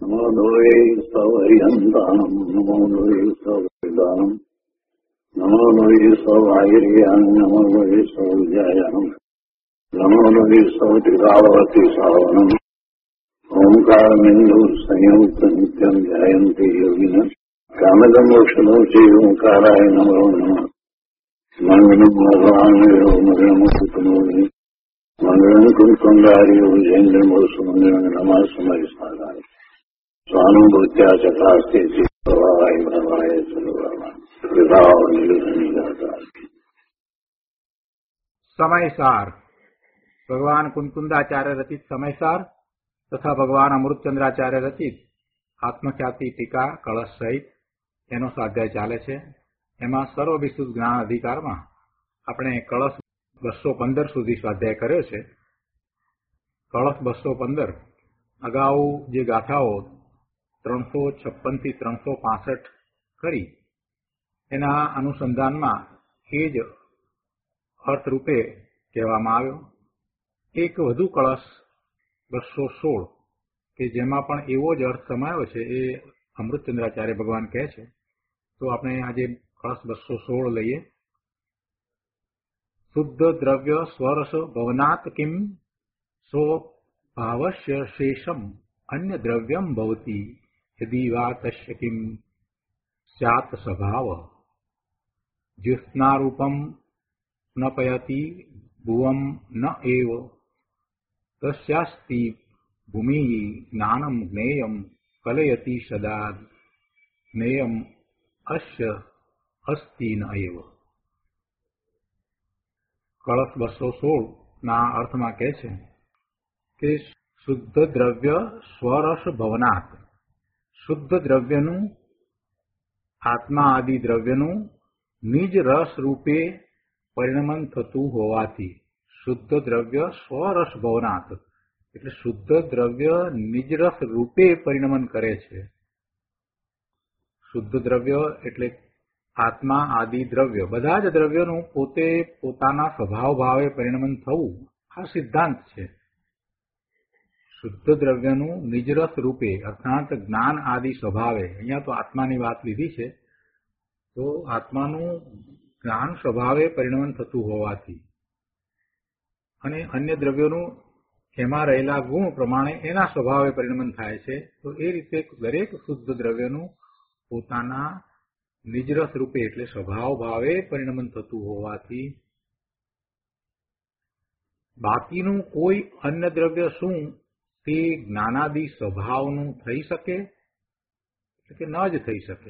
નમો લોહે સવયંતાનમ નમો લોહે સવૈદાનમ નમો લોહે સવાયર્યાન નમો લોહે સૌજાયાનમ નમો લોહે સૌત્રિકાવતી સાવનમ ઓંકારમિંદુ સંયુક્ત નિત્યમ ધ્યાયંતિ યોગિન કામદમોક્ષનો છે ઓંકારાય નમો નમઃ મંગલમ ભગવાન મંગલમ કુટુંબોની મંગલમ કુંકુંડારીઓ જૈન્દ્રમો સુમંગલમ નમઃ સમયસ્મારાય સ્વાનુભૂત્યા ચકાસ્તે પ્રવાય પ્રવાય સર્વમાં વિભાવ નિલસનિગાતા. સમયસાર ભગવાન કુંકુંદાચાર્ય રચિત સમયસાર તથા ભગવાન અમૃતચંદ્રાચાર્ય રચિત આત્મખ્યાતિ ટીકા કળશ સહિત એનો સ્વાધ્યાય ચાલે છે. એમાં સર્વવિશુદ્ધ જ્ઞાન અધિકારમાં આપણે કળશ 215 સુધી સ્વાધ્યાય કર્યો છે. કળશ 215 અગાઉ જે ગાથાઓ 356 થી 365 કરી એના અનુસંધાનમાં એ જ અર્થરૂપે કહેવામાં આવ્યો. એક વધુ કળશ 216 કે જેમાં પણ એવો જ અર્થ સમાયો છે એ અમૃતચંદ્રાચાર્ય ભગવાન કહે છે. તો આપણે આજે કળશ 216 લઈએ. શુદ્ધ દ્રવ્ય સ્વરસ ભવનાત કિમ સો ભાવસ્ય શેષમ અન્ય દ્રવ્યમ ભવતી યદિ વા તસ્ય કિમ સ્યાત સ્વભાવ જ્યોત્સ્નારૂપમ સ્નપયતિ ભુવમ ન એવ તસ્યાસ્તિ ભૂમિ જ્ઞાનમ જ્ઞેયમ કલયતિ સદા જ્ઞેયમ અસ્ય અસ્તિ ન એવ. કળશ 216 ના અર્થમાં કહે છે કે શુદ્ધ દ્રવ્ય સ્વરસ ભવનાત, શુદ્ધ દ્રવ્યનું આત્મા આદિ દ્રવ્યનું નિજ રસ રૂપે પરિણમન થતું હોવાથી, શુદ્ધ દ્રવ્ય સ્વરસ ભવનાત એટલે શુદ્ધ દ્રવ્ય નિજ રસ રૂપે પરિણમન કરે છે. શુદ્ધ દ્રવ્ય એટલે આત્મા આદિ દ્રવ્ય, બધા જ દ્રવ્યોનું પોતે પોતાના સ્વભાવ ભાવે પરિણમન થવું આ સિદ્ધાંત છે. શુદ્ધ દ્રવ્યનું નિજરસ રૂપે અર્થાત જ્ઞાન આદિ સ્વભાવે, અહીંયા તો આત્માની વાત લીધી છે, તો આત્માનું જ્ઞાન સ્વભાવે પરિણમન થતું હોવાથી અને અન્ય દ્રવ્યોનું એમાં રહેલા ગુણ પ્રમાણે એના સ્વભાવે પરિણમન થાય છે. તો એ રીતે દરેક શુદ્ધ દ્રવ્યનું પોતાના નિજરસ રૂપે એટલે સ્વભાવ ભાવે પરિણમન થતું હોવાથી બાકીનું કોઈ અન્ય દ્રવ્ય શું તે જ્ઞાનાદિ સ્વભાવનું થઈ શકે એટલે કે ન જ થઈ શકે.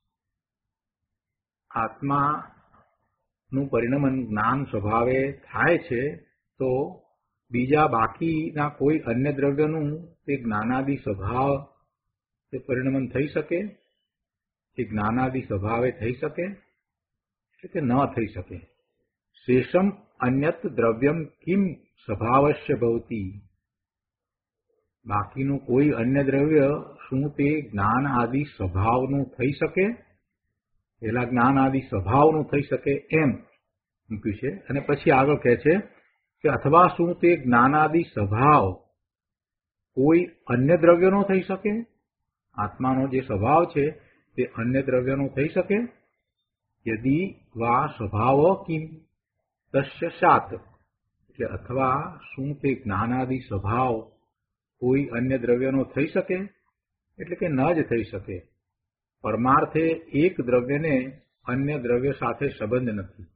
આત્માનું પરિણમન જ્ઞાન સ્વભાવે થાય છે તો બીજા બાકીના કોઈ અન્ય દ્રવ્યનું તે જ્ઞાનાદિ સ્વભાવ તે પરિણમન થઈ શકે, એ જ્ઞાનાદિ સ્વભાવે થઈ શકે એટલે કે ન થઈ શકે. શેષમ અન્યત દ્રવ્યમ કિમ સ્વભાવસ્ય ભવતી, બાકીનું કોઈ અન્ય દ્રવ્ય શું તે જ્ઞાન આદિ સ્વભાવનું થઈ શકે, પેલા જ્ઞાન આદિ સ્વભાવનું થઈ શકે એમ મૂક્યું છે. અને પછી આગળ કહે છે કે અથવા શું તે જ્ઞાનાદિ સ્વભાવ કોઈ અન્ય દ્રવ્યનો થઈ શકે, આત્માનો જે સ્વભાવ છે તે અન્ય દ્રવ્યનો થઈ શકે. યદિ વા સ્વભાવ કિમ તસ્ય સાત એટલે અથવા શું તે જ્ઞાનાદિ સ્વભાવ કોઈ અન્ય દ્રવ્યનો થઈ શકે એટલે કે ન જ થઈ શકે. પરમાર્થે એક દ્રવ્યને અન્ય દ્રવ્ય સાથે સંબંધ નથી.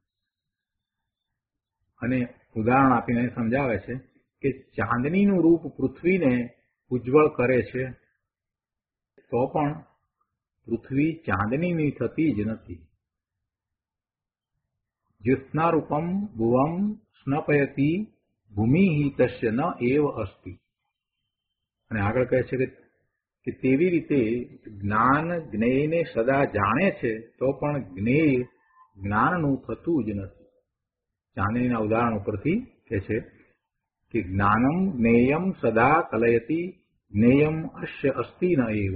અને ઉદાહરણ આપીને સમજાવે છે કે ચાંદનીનું રૂપ પૃથ્વીને ઉજ્જવળ કરે છે તો પણ પૃથ્વી ચાંદનીની થતી જ નથી. જ્યોત્સ્નારૂપમ ભુવમ સ્નપયતિ ભૂમિ તસ્ય ન એવ અસ્તિ. અને આગળ કહે છે કે તેવી રીતે જ્ઞાન જ્ઞેયને સદા જાણે છે તો પણ જ્ઞેય જ્ઞાનનું થતું જ નથી. ચાંદનીના ઉદાહરણ ઉપરથી કહે છે કે જ્ઞાનમ જ્ઞેયમ સદા કલયતિ જ્ઞેયમ અસ્ય અસ્તિ ન એવ.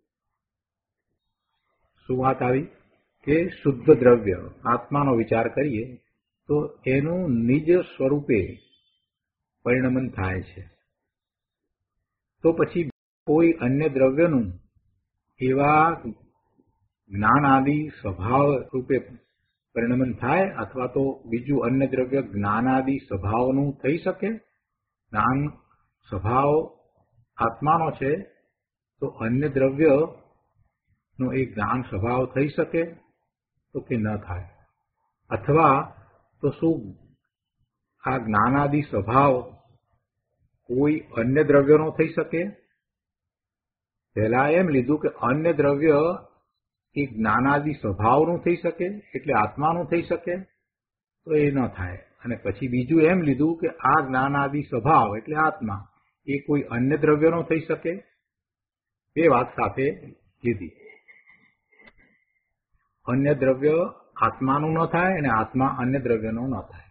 શું વાત આવી કે શુદ્ધ દ્રવ્ય આત્માનો વિચાર કરીએ તો એનું નિજ સ્વરૂપે પરિણમન થાય છે. તો પછી કોઈ અન્ય દ્રવ્યનું એવા જ્ઞાન આદિ સ્વભાવ રૂપે પરિણમન થાય, અથવા તો બીજું અન્ય દ્રવ્ય જ્ઞાન આદિ સ્વભાવનું થઈ શકે? જ્ઞાન સ્વભાવ આત્માનો છે, તો અન્ય દ્રવ્યનો એ જ્ઞાન સ્વભાવ થઈ શકે? તો કે ન થાય. અથવા તો શું આ જ્ઞાનાદિ સ્વભાવ કોઈ અન્ય દ્રવ્યનો થઈ શકે? પહેલા એમ લીધું કે અન્ય દ્રવ્ય એ જ્ઞાનાદિ સ્વભાવનું થઈ શકે, એટલે આત્માનું થઈ શકે, તો એ ન થાય. અને પછી બીજું એમ લીધું કે આ જ્ઞાનાદિ સ્વભાવ એટલે આત્મા એ કોઈ અન્ય દ્રવ્યનો થઈ શકે. એ વાત સાથે લીધી. અન્ય દ્રવ્ય આત્માનું ન થાય અને આત્મા અન્ય દ્રવ્યનો ન થાય.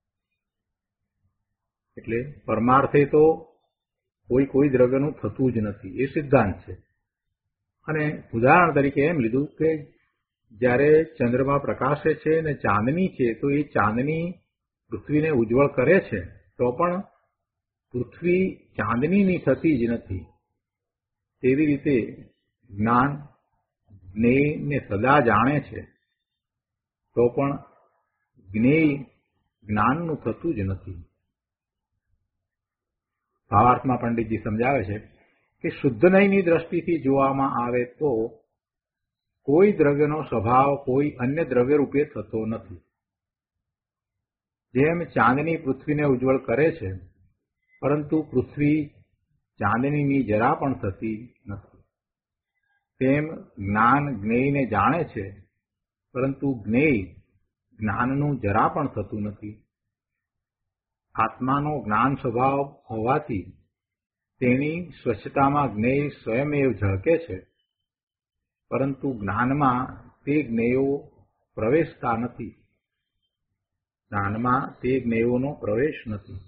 એટલે પરમાર્થે તો કોઈ દ્રવ્યનું થતું જ નથી, એ સિદ્ધાંત છે. અને ઉદાહરણ તરીકે એમ લીધું કે જ્યારે ચંદ્રમાં પ્રકાશે છે અને ચાંદની છે, તો એ ચાંદની પૃથ્વીને ઉજ્જવળ કરે છે, તો પણ પૃથ્વી ચાંદનીની થતી જ નથી. તેવી રીતે જ્ઞાન જ્ઞેયને સદા જાણે છે, તો પણ જ્ઞેય જ્ઞાનનું થતું જ નથી. ભાવાર્થમાં પંડિતજી સમજાવે છે કે શુદ્ધ નયની દ્રષ્ટિથી જોવામાં આવે તો કોઈ દ્રવ્યનો સ્વભાવ કોઈ અન્ય દ્રવ્ય રૂપે થતો નથી. જેમ ચાંદની પૃથ્વીને ઉજ્જવળ કરે છે, પરંતુ પૃથ્વી ચાંદનીની જરા પણ થતી નથી, તેમ જ્ઞાન જ્ઞેયને જાણે છે, પરંતુ જ્ઞેય જ્ઞાનનું જરા પણ થતું નથી. આત્માનો જ્ઞાન સ્વભાવ હોવાથી તેની સ્વચ્છતામાં જ્ઞેય સ્વયમેવ ઝળકે છે, પરંતુ જ્ઞાનમાં તે જ્ઞેયો પ્રવેશતા નથી. જ્ઞાનમાં તે જ્ઞેયોનો પ્રવેશ નથી.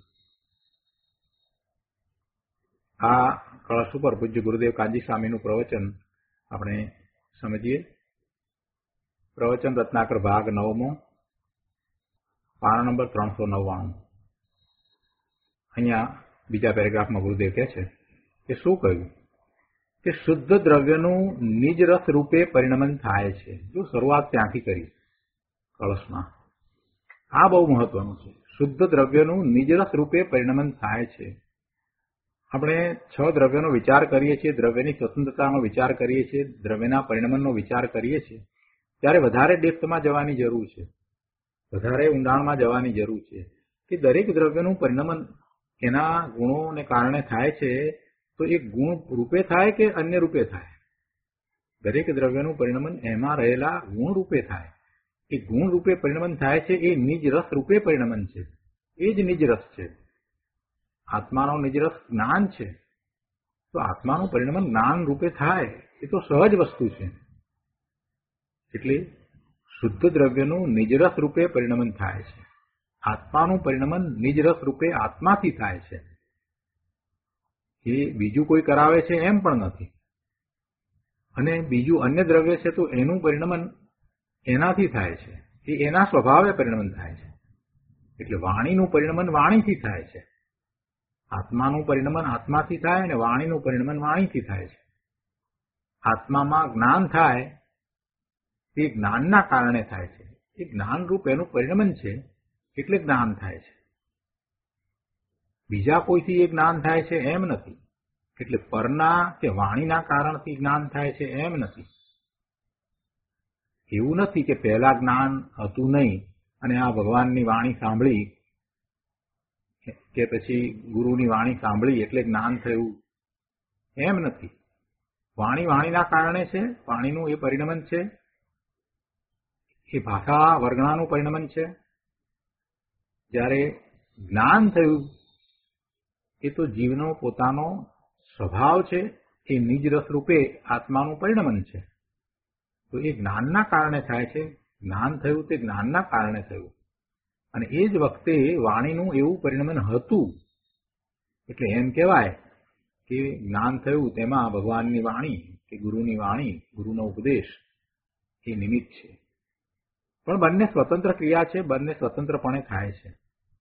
આ કળશ ઉપર પૂજ્ય ગુરુદેવ કાંજી સ્વામીનું પ્રવચન આપણે સમજીએ. પ્રવચન રત્નાકર ભાગ 9, પાના નંબર 399. અહીંયા બીજા પેરેગ્રાફમાં ગુરુદેવ કહે છે કે શું કહ્યું કે શુદ્ધ દ્રવ્યનું નિજ રસ રૂપે પરિણમન થાય છે. જો શરૂઆત ત્યાંથી કરી કળશમાં, આ બહુ મહત્વનું છે. શુદ્ધ દ્રવ્યનું નિજ રસ રૂપે પરિણમન થાય છે. આપણે 6 દ્રવ્યનો વિચાર કરીએ છીએ, દ્રવ્યની સ્વતંત્રતાનો વિચાર કરીએ છીએ, દ્રવ્યના પરિણમનનો વિચાર કરીએ છીએ, ત્યારે વધારે ડેપ્થમાં જવાની જરૂર છે, વધારે ઊંડાણમાં જવાની જરૂર છે કે દરેક દ્રવ્યનું પરિણમન એના ગુણોને કારણે થાય છે, તો એ ગુણ રૂપે થાય કે અન્ય રૂપે થાય? દરેક દ્રવ્યનું પરિણમન એમાં રહેલા ગુણ રૂપે થાય. એ ગુણ રૂપે પરિણમન થાય છે, એ નિજ રસ રૂપે પરિણમન છે. એ જ નિજ રસ છે. આત્માનો નિજ રસ જ્ઞાન છે, તો આત્માનું પરિણમન જ્ઞાન રૂપે થાય, એ તો સહજ વસ્તુ છે. એટલે શુદ્ધ દ્રવ્યનું નિજ રસ રૂપે પરિણમન થાય છે. આત્માનું પરિણમન નિજ રસ રૂપે આત્માથી થાય છે. એ બીજું કોઈ કરાવે છે એમ પણ નથી. અને બીજું અન્ય દ્રવ્ય છે તો એનું પરિણમન એનાથી થાય છે, એ એના સ્વભાવે પરિણમન થાય છે. એટલે વાણીનું પરિણમન વાણીથી થાય છે, આત્માનું પરિણમન આત્માથી થાય અને વાણીનું પરિણમન વાણીથી થાય છે. આત્મામાં જ્ઞાન થાય તે જ્ઞાનના કારણે થાય છે. એ જ્ઞાનરૂપ એનું પરિણમન છે, એટલે જ્ઞાન થાય છે. બીજા કોઈથી એ જ્ઞાન થાય છે એમ નથી. એટલે પરના કે વાણીના કારણથી જ્ઞાન થાય છે એમ નથી. એવું નથી કે પહેલા જ્ઞાન હતું નહીં અને આ ભગવાનની વાણી સાંભળી કે પછી ગુરુની વાણી સાંભળી એટલે જ્ઞાન થયું, એમ નથી. વાણીના કારણે છે, વાણીનું એ પરિણમન છે, એ ભાષા વર્ગણાનું પરિણમન છે. જ્યારે જ્ઞાન થયું એ તો જીવનો પોતાનો સ્વભાવ છે, એ નિજ રસ રૂપે આત્માનું પરિણમન છે. તો એ જ્ઞાનના કારણે થાય છે. જ્ઞાન થયું તે જ્ઞાનના કારણે થયું. અને એ જ વખતે વાણીનું એવું પરિણમન હતું. એટલે એમ કહેવાય કે જ્ઞાન થયું તેમાં ભગવાનની વાણી કે ગુરુની વાણી, ગુરુનો ઉપદેશ એ નિમિત્ત છે. પણ બંને સ્વતંત્ર ક્રિયા છે, બંને સ્વતંત્રપણે થાય છે.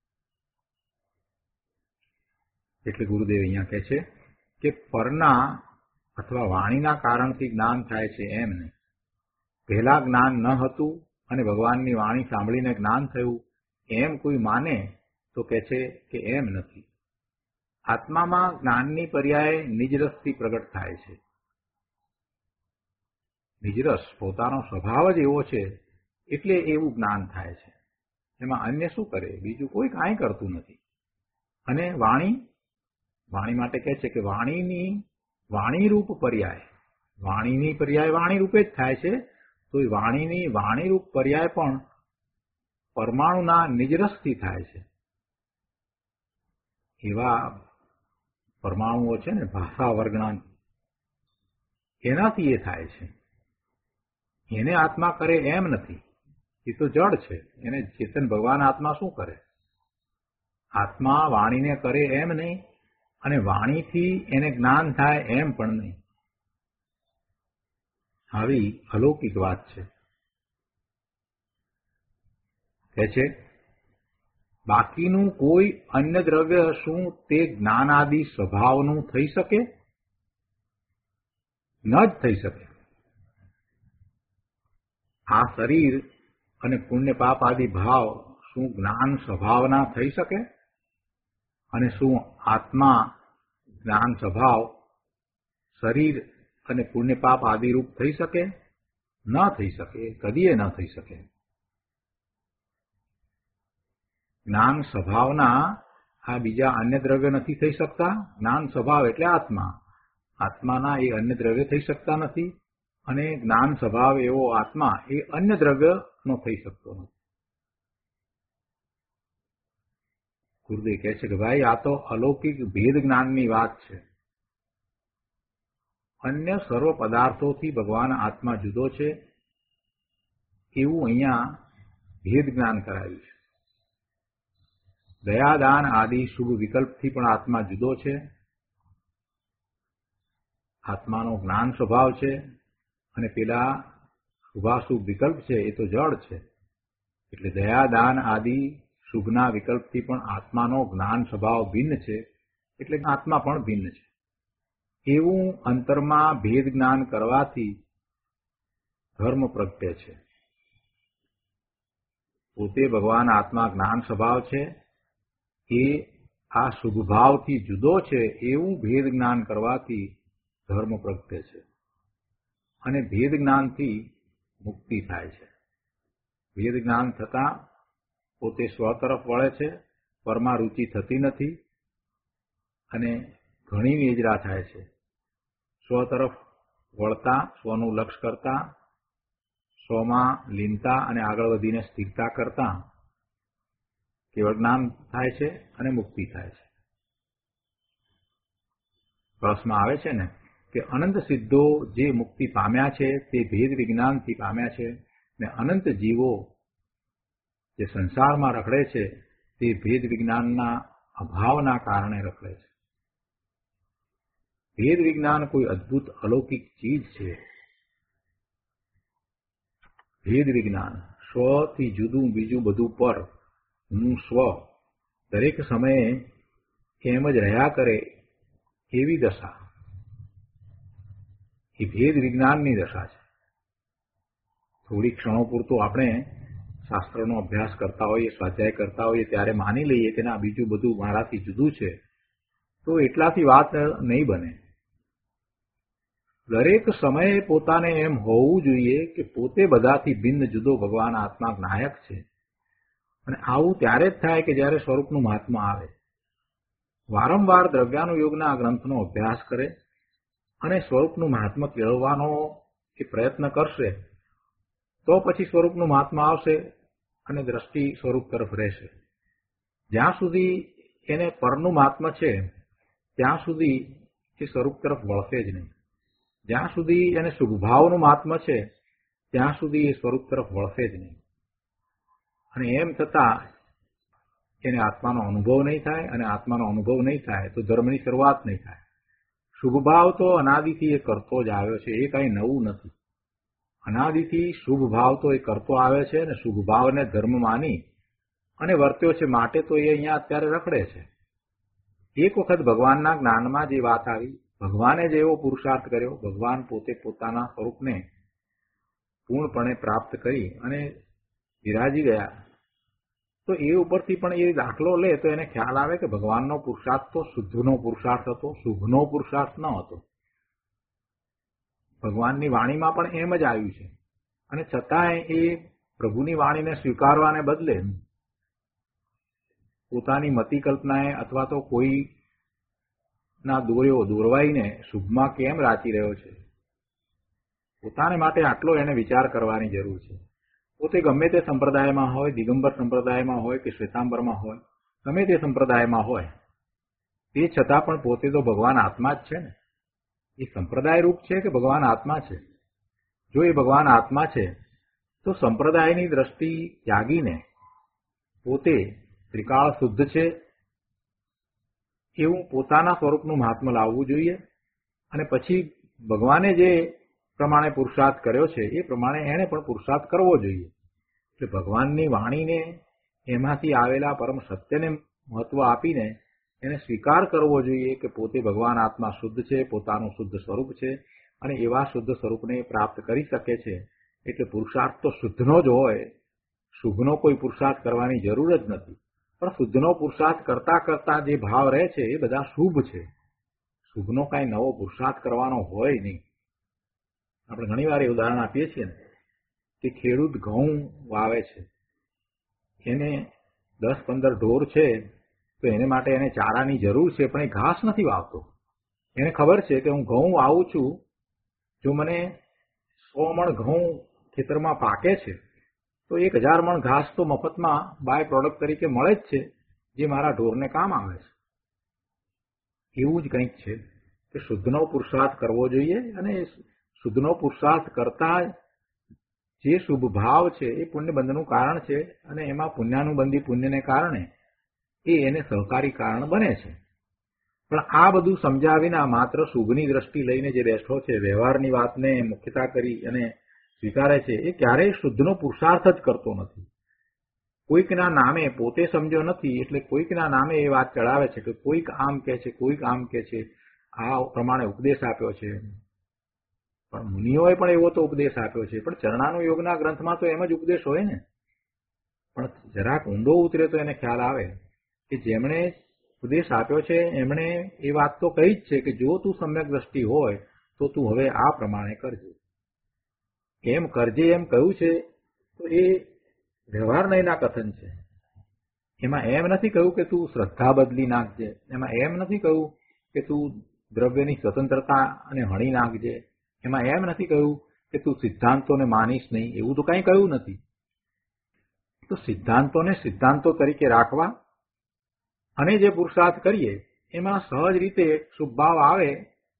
એટલે ગુરુદેવ અહીંયા કહે છે કે પરના અથવા વાણીના કારણથી જ્ઞાન થાય છે એમ નહીં. પહેલા જ્ઞાન ન હતું અને ભગવાનની વાણી સાંભળીને જ્ઞાન થયું એમ કોઈ માને તો કહે છે કે એમ નથી. આત્મામાં જ્ઞાનની પર્યાય નિજરસથી પ્રગટ થાય છે. નિજરસ પોતાનો સ્વભાવ જ એવો છે એટલે એવું જ્ઞાન થાય છે. એમાં અન્ય શું કરે? બીજું કોઈ કાંઈ કરતું નથી. અને વાણી માટે કહે છે કે વાણીરૂપ પર્યાય, વાણીની પર્યાય વાણી રૂપે જ થાય છે. તો એ વાણીની વાણીરૂપ પર્યાય પણ પરમાણુના નિજરસથી થાય છે. એવા પરમાણુઓ છે ને ભાષા વર્ગના, એનાથી એ થાય છે. એને આત્મા કરે એમ નથી. એ તો જડ છે. એને ચેતન ભગવાન આત્મા શું કરે? આત્મા વાણીને કરે એમ નહીં અને વાણીથી એને જ્ઞાન થાય એમ પણ નહીં. આવી અલૌકિક વાત છે. કહે છે બાકીનું કોઈ અન્ય દ્રવ્ય શું તે જ્ઞાનાદિ સ્વભાવનું થઈ શકે? ન જ થઈ શકે. આ શરીર અને પુણ્ય પાપ આદિ ભાવ શું જ્ઞાન સ્વભાવના થઈ શકે? અને શું આત્મા જ્ઞાન સ્વભાવ શરીર અને પુણ્ય પાપ આદિરૂપ થઈ શકે? ન થઈ શકે. કદીએ ન થઈ શકે. જ્ઞાન સ્વભાવના આ બીજા અન્ય દ્રવ્ય નથી થઈ શકતા. જ્ઞાન સ્વભાવ એટલે આત્મા. આત્માના એ અન્ય દ્રવ્ય થઈ શકતા નથી અને જ્ઞાન સ્વભાવ એવો આત્મા એ અન્ય દ્રવ્યનો થઈ શકતો નથી. ગુરુદેવ કહે છે કે ભાઈ આ તો અલૌકિક ભેદ જ્ઞાનની વાત છે. અન્ય સર્વ પદાર્થોથી ભગવાન આત્મા જુદો છે એવું અહીંયા ભેદ જ્ઞાન કરાયું છે. દયાદાન આદિ શુભ વિકલ્પથી પણ આત્મા જુદો છે. આત્માનો જ્ઞાન સ્વભાવ છે અને પેલા શુભાશુભ વિકલ્પ છે એ તો જડ છે. એટલે દયાદાન આદિ શુભના વિકલ્પથી પણ આત્માનો જ્ઞાન સ્વભાવ ભિન્ન છે. એટલે આત્મા પણ ભિન્ન છે. એવું અંતરમાં ભેદ જ્ઞાન કરવાથી ધર્મ પ્રગટે છે. પોતે ભગવાન આત્મા જ્ઞાન સ્વભાવ છે એ આ શુભભાવથી જુદો છે એવું ભેદ જ્ઞાન કરવાથી ધર્મ પ્રગટે છે. અને ભેદ જ્ઞાનથી મુક્તિ થાય છે. ભેદ જ્ઞાન થતાં પોતે સ્વ તરફ વળે છે. પરમાં રુચિ થતી નથી અને ઘણી નિજરા થાય છે. સ્વ તરફ વળતા, સ્વનું લક્ષ્ય કરતા, સ્વમાં લીનતા અને આગળ વધીને સ્થિરતા કરતા કેવળ જ્ઞાન થાય છે અને મુક્તિ થાય છે. પ્રશ્નમાં આવે છે ને કે અનંત સિદ્ધો જે મુક્તિ પામ્યા છે તે ભેદ વિજ્ઞાનથી પામ્યા છે ને અનંત જીવો જે સંસારમાં રખડે છે તે ભેદ વિજ્ઞાનના અભાવના કારણે રખડે છે. ભેદ વિજ્ઞાન કોઈ અદ્ભુત અલૌકિક ચીજ છે. ભેદ વિજ્ઞાન સ્વથી જુદું બીજું બધું પર, હું સ્વ દરેક સમયે એમ જ રહ્યા કરે એવી દશા એ ભેદ વિજ્ઞાનની દશા છે. થોડી ક્ષણો પૂરતું આપણે શાસ્ત્રનો અભ્યાસ કરતા હોઈએ, સ્વાધ્યાય કરતા હોઈએ ત્યારે માની લઈએ કે ના બીજું બધું મારાથી જુદું છે, તો એટલાથી વાત નહીં બને. દરેક સમયે પોતાને એમ હોવું જોઈએ કે પોતે બધાથી ભિન્ન જુદો ભગવાન આત્મા નાયક છે. અને આવું ત્યારે જ થાય કે જ્યારે સ્વરૂપનું મહાત્મા આવે. વારંવાર દ્રવ્યાનુયોગના ગ્રંથનો અભ્યાસ કરે અને સ્વરૂપનું મહાત્મા કેળવવાનો એ પ્રયત્ન કરશે તો પછી સ્વરૂપનું મહાત્મા આવશે અને દ્રષ્ટિ સ્વરૂપ તરફ રહેશે. જ્યાં સુધી એને પરનું મહાત્મા છે ત્યાં સુધી એ સ્વરૂપ તરફ વળશે જ નહીં. જ્યાં સુધી એને શુભભાવનું મહાત્મા છે ત્યાં સુધી એ સ્વરૂપ તરફ વળશે જ નહીં. અને એમ થતાં એને આત્માનો અનુભવ નહીં થાય અને આત્માનો અનુભવ નહીં થાય તો ધર્મની શરૂઆત નહીં થાય. શુભભાવ તો અનાદિથી એ કરતો જ આવ્યો છે. એ કંઈ નવું નથી. અનાદિથી શુભ ભાવ તો એ કરતો આવે છે અને શુભ ભાવને ધર્મ માની અને વર્ત્યો છે માટે તો એ અહીંયા અત્યારે રખડે છે. એક વખત ભગવાનના જ્ઞાનમાં જે વાત આવી ભગવાને જે એવો પુરુષાર્થ કર્યો, ભગવાન પોતે પોતાના સ્વરૂપને પૂર્ણપણે પ્રાપ્ત કરી અને વિરાજી ગયા, તો એ ઉપરથી પણ એ દાખલો લે તો એને ખ્યાલ આવે કે ભગવાનનો પુરુષાર્થ તો શુદ્ધનો પુરુષાર્થ હતો, શુભનો પુરુષાર્થ ન હતો. ભગવાનની વાણીમાં પણ એમ જ આવ્યું છે, અને છતાંય એ પ્રભુની વાણીને સ્વીકારવાને બદલે પોતાની મતિ કલ્પનાએ અથવા તો કોઈના દોરવાઈને શુભમાં કેમ રાચી રહ્યો છે. પોતાને માટે આટલો એને વિચાર કરવાની જરૂર છે. પોતે ગમે તે સંપ્રદાયમાં હોય, દિગંબર સંપ્રદાયમાં હોય કે શ્વેતાંબરમાં હોય, ગમે તે સંપ્રદાયમાં હોય, તે છતાં પણ પોતે તો ભગવાન આત્મા જ છે ને. એ સંપ્રદાય રૂપ છે કે ભગવાન આત્મા છે? જો એ ભગવાન આત્મા છે તો સંપ્રદાયની દ્રષ્ટિ ત્યાગીને પોતે ત્રિકાળ શુદ્ધ છે એવું પોતાના સ્વરૂપનું મહાત્મ્ય લાવવું જોઈએ, અને પછી ભગવાને જે પ્રમાણે પુરુષાર્થ કર્યો છે એ પ્રમાણે એણે પણ પુરુષાર્થ કરવો જોઈએ. એટલે ભગવાનની વાણીને, એમાંથી આવેલા પરમ સત્યને મહત્વ આપીને એને સ્વીકાર કરવો જોઈએ કે પોતે ભગવાન આત્મા શુદ્ધ છે, પોતાનું શુદ્ધ સ્વરૂપ છે, અને એવા શુદ્ધ સ્વરૂપને પ્રાપ્ત કરી શકે છે. એટલે પુરુષાર્થ તો શુદ્ધનો જ હોય, શુભનો કોઈ પુરુષાર્થ કરવાની જરૂર જ નથી. પણ શુદ્ધનો પુરુષાર્થ કરતા કરતા જે ભાવ રહે છે એ બધા શુભ છે. શુભનો કાંઈ નવો પુરુષાર્થ કરવાનો હોય નહીં. આપણે ઘણી વાર એ ઉદાહરણ આપીએ છીએ ને કે ખેડૂત ઘઉં વાવે છે, એને 10-15 ઢોર છે તો એને માટે એને ચારાની જરૂર છે, પણ એ ઘાસ નથી વાવતો. એને ખબર છે કે હું ઘઉં વાવું છું, જો મને 100 મણ ઘઉં ખેતરમાં પાકે છે તો 1000 મણ ઘાસ તો મફતમાં બાય પ્રોડક્ટ તરીકે મળે જ છે, જે મારા ઢોરને કામ આવે છે. એવું જ કંઈક છે કે શુદ્ધનો પુરુષાર્થ કરવો જોઈએ, અને શુદ્ધનો પુરુષાર્થ કરતા જે શુભ ભાવ છે એ પુણ્યબંધનું કારણ છે, અને એમાં પુણ્યાનુબંધી પુણ્યને કારણે એ એને સહકારી કારણ બને છે. પણ આ બધું સમજાવીને માત્ર શુભની દ્રષ્ટિ લઈને જે બેઠો છે, વ્યવહારની વાતને મુખ્યતા કરી અને સ્વીકારે છે, એ ક્યારેય શુદ્ધનો પુરુષાર્થ જ કરતો નથી. કોઈકના નામે પોતે સમજ્યો નથી એટલે કોઈકના નામે એ વાત ચડાવે છે કે કોઈક આમ કહે છે, કોઈક આમ કહે છે, આ પ્રમાણે ઉપદેશ આપ્યો છે. પણ મુનિઓએ પણ એવો તો ઉપદેશ આપ્યો છે, પણ ચરણાનુયોગના ગ્રંથમાં તો એમ જ ઉપદેશ હોય ને. પણ જરાક ઊંડો ઉતરે તો એને ખ્યાલ આવે કે જેમણે ઉપદેશ આપ્યો છે એમણે એ વાત તો કહી જ છે કે જો તું સમ્યક દ્રષ્ટિ હોય તો તું હવે આ પ્રમાણે કરજે. એમ કરજે એમ કહ્યું છે તો એ વ્યવહાર નહીંના કથન છે. એમાં એમ નથી કહ્યું કે તું શ્રદ્ધા બદલી નાખજે, એમાં એમ નથી કહ્યું કે તું દ્રવ્યની સ્વતંત્રતા અને હણી નાખજે, એમાં એમ નથી કહ્યું કે તું સિદ્ધાંતોને માનીશ નહીં, એવું તો કંઈ કહ્યું નથી. તો સિદ્ધાંતોને સિદ્ધાંતો તરીકે રાખવા અને જે પુરુષાર્થ કરીએ એમાં સહજ રીતે શુભભાવ આવે,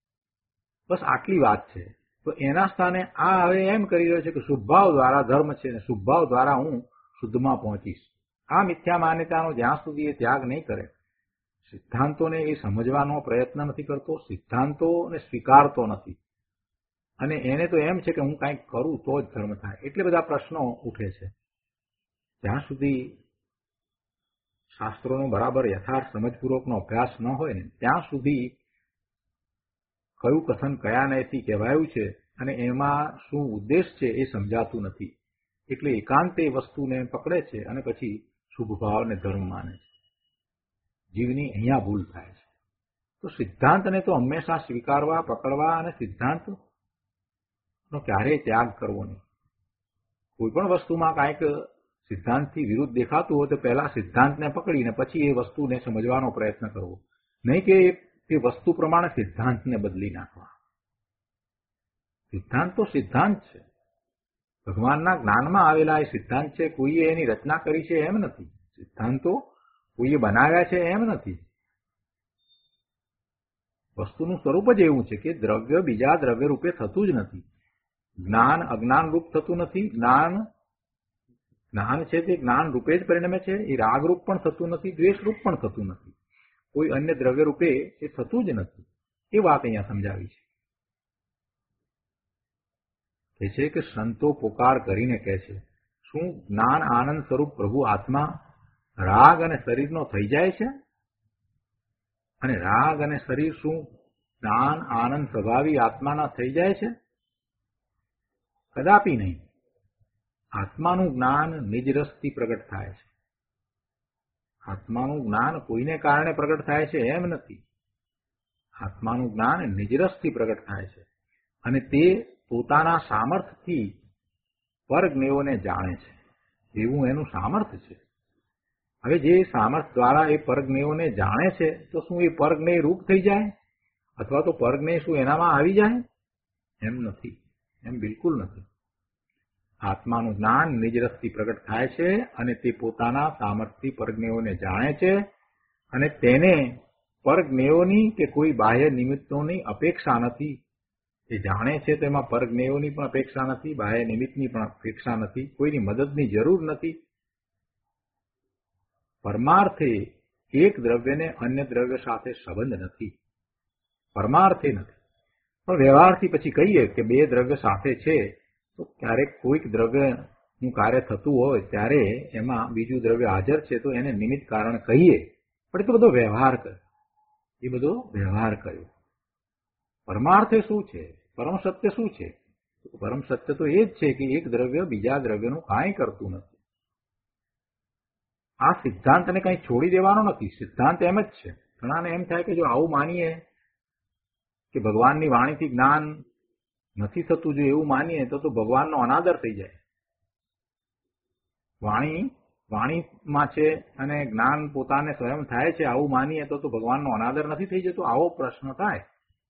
બસ આટલી વાત છે. તો એના સ્થાને આ હવે એમ કરી રહ્યો છે કે શુભભાવ દ્વારા ધર્મ છે ને શુભભાવ દ્વારા હું શુદ્ધમાં પહોંચીશ. આ મિથ્યા માન્યતાનો જ્યાં સુધી એ ત્યાગ નહીં કરે, સિદ્ધાંતોને એ સમજવાનો પ્રયત્ન નથી કરતો, સિદ્ધાંતોને સ્વીકારતો નથી, અને એને તો એમ છે કે હું કંઈક કરું તો જ ધર્મ થાય. એટલે બધા પ્રશ્નો ઉઠે છે. જ્યાં સુધી શાસ્ત્રોનો બરાબર યથાર્થ સમજપૂર્વકનો અભ્યાસ ન હોય ને ત્યાં સુધી કયું કથન કયા નયથી કહેવાયું છે અને એમાં શું ઉદ્દેશ છે એ સમજાતું નથી. એટલે એકાંતે વસ્તુને પકડે છે અને પછી શુભ ભાવને ધર્મ માને છે. જીવની અહીંયા ભૂલ થાય છે. તો સિદ્ધાંતને તો હંમેશા સ્વીકારવા, પકડવા, અને સિદ્ધાંતનો ક્યારેય ત્યાગ કરવો નહીં. કોઈ પણ વસ્તુમાં કાંઈક સિદ્ધાંતથી વિરુદ્ધ દેખાતું હોય તો પહેલા સિદ્ધાંતને પકડીને પછી એ વસ્તુને સમજવાનો પ્રયત્ન કરવો, નહીં કે એ વસ્તુ પ્રમાણે સિદ્ધાંતને બદલી નાખવા. સિદ્ધાંત તો સિદ્ધાંત છે, ભગવાનના જ્ઞાનમાં આવેલા એ સિદ્ધાંત છે. કોઈએ એની રચના કરી છે એમ નથી, સિદ્ધાંતો કોઈએ બનાવ્યા છે એમ નથી. વસ્તુનું સ્વરૂપ જ એવું છે કે દ્રવ્ય બીજા દ્રવ્ય રૂપે થતું જ નથી. જ્ઞાન અજ્ઞાન રૂપ થતું નથી. જ્ઞાન છે તે જ્ઞાન રૂપે જ પરિણમે છે. એ રાગ રૂપ પણ થતું નથી, દ્વેષ રૂપ પણ થતું નથી. કોઈ અન્ય દ્રવ્ય રૂપે એ થતું જ નથી. એ વાત અહીંયા સમજાવી છે. કહે છે કે સંતો પોકાર કરીને કહે છે, શું જ્ઞાન આનંદ સ્વરૂપ પ્રભુ આત્મા રાગ અને શરીરનો થઈ જાય છે? અને રાગ અને શરીર શું જ્ઞાન આનંદ સ્વભાવી આત્માના થઈ જાય છે? કદાપી નહીં. આત્માનું જ્ઞાન નિજરસથી પ્રગટ થાય છે. આત્માનું જ્ઞાન કોઈને કારણે પ્રગટ થાય છે એમ નથી. આત્માનું જ્ઞાન નિજરસથી પ્રગટ થાય છે અને તે પોતાના સામર્થ્યથી પરજ્ઞેયોને જાણે છે એવું એનું સામર્થ્ય છે. હવે જે સામર્થ્ય દ્વારા એ પરજ્ઞેયોને જાણે છે તો શું એ પરજ્ઞેય રૂપ થઈ જાય અથવા તો પરજ્ઞેય શું એનામાં આવી જાય? એમ નથી, એમ બિલકુલ નથી. આત્માનું જ્ઞાન નિજરસથી પ્રગટ થાય છે અને તે પોતાના સામર્થ્યથી પરજ્ઞેયોને જાણે છે અને તેને પરજ્ઞેયોની કે કોઈ બાહ્ય નિમિત્તોની અપેક્ષા નથી. એ જાણે છે તેમાં પરજ્ઞેયોની પણ અપેક્ષા નથી, બાહ્ય નિમિત્તની પણ અપેક્ષા નથી, કોઈની મદદની જરૂર નથી. પરમાર્થે એક દ્રવ્યને અન્ય દ્રવ્ય સાથે સંબંધ નથી. પરમાર્થે નથી. પણ વ્યવહારથી પછી કહીએ કે બે દ્રવ્ય સાથે છે તો ક્યારેક કોઈક દ્રવ્યનું કાર્ય થતું હોય ત્યારે એમાં બીજું દ્રવ્ય હાજર છે તો એને નિમિત્ત કારણ કહીએ. પણ એ તો બધો વ્યવહાર કર્યો. એ બધો વ્યવહાર કર્યો. પરમાર્થે શું છે? પરમ સત્ય શું છે? પરમ સત્ય તો એ જ છે કે એક દ્રવ્ય બીજા દ્રવ્યનું કાંઈ કરતું નથી. આ સિદ્ધાંતને કંઈ છોડી દેવાનો નથી. સિદ્ધાંત એમ જ છે. ઘણાને એમ થાય કે જો આવું માનીએ કે ભગવાનની વાણીથી જ્ઞાન નથી થતું, જો એવું માનીએ તો ભગવાનનો અનાદર થઈ જાય. વાણીમાં છે અને જ્ઞાન પોતાને સ્વયં થાય છે આવું માનીએ તો ભગવાનનો અનાદર નથી થઈ જતો? આવો પ્રશ્ન થાય.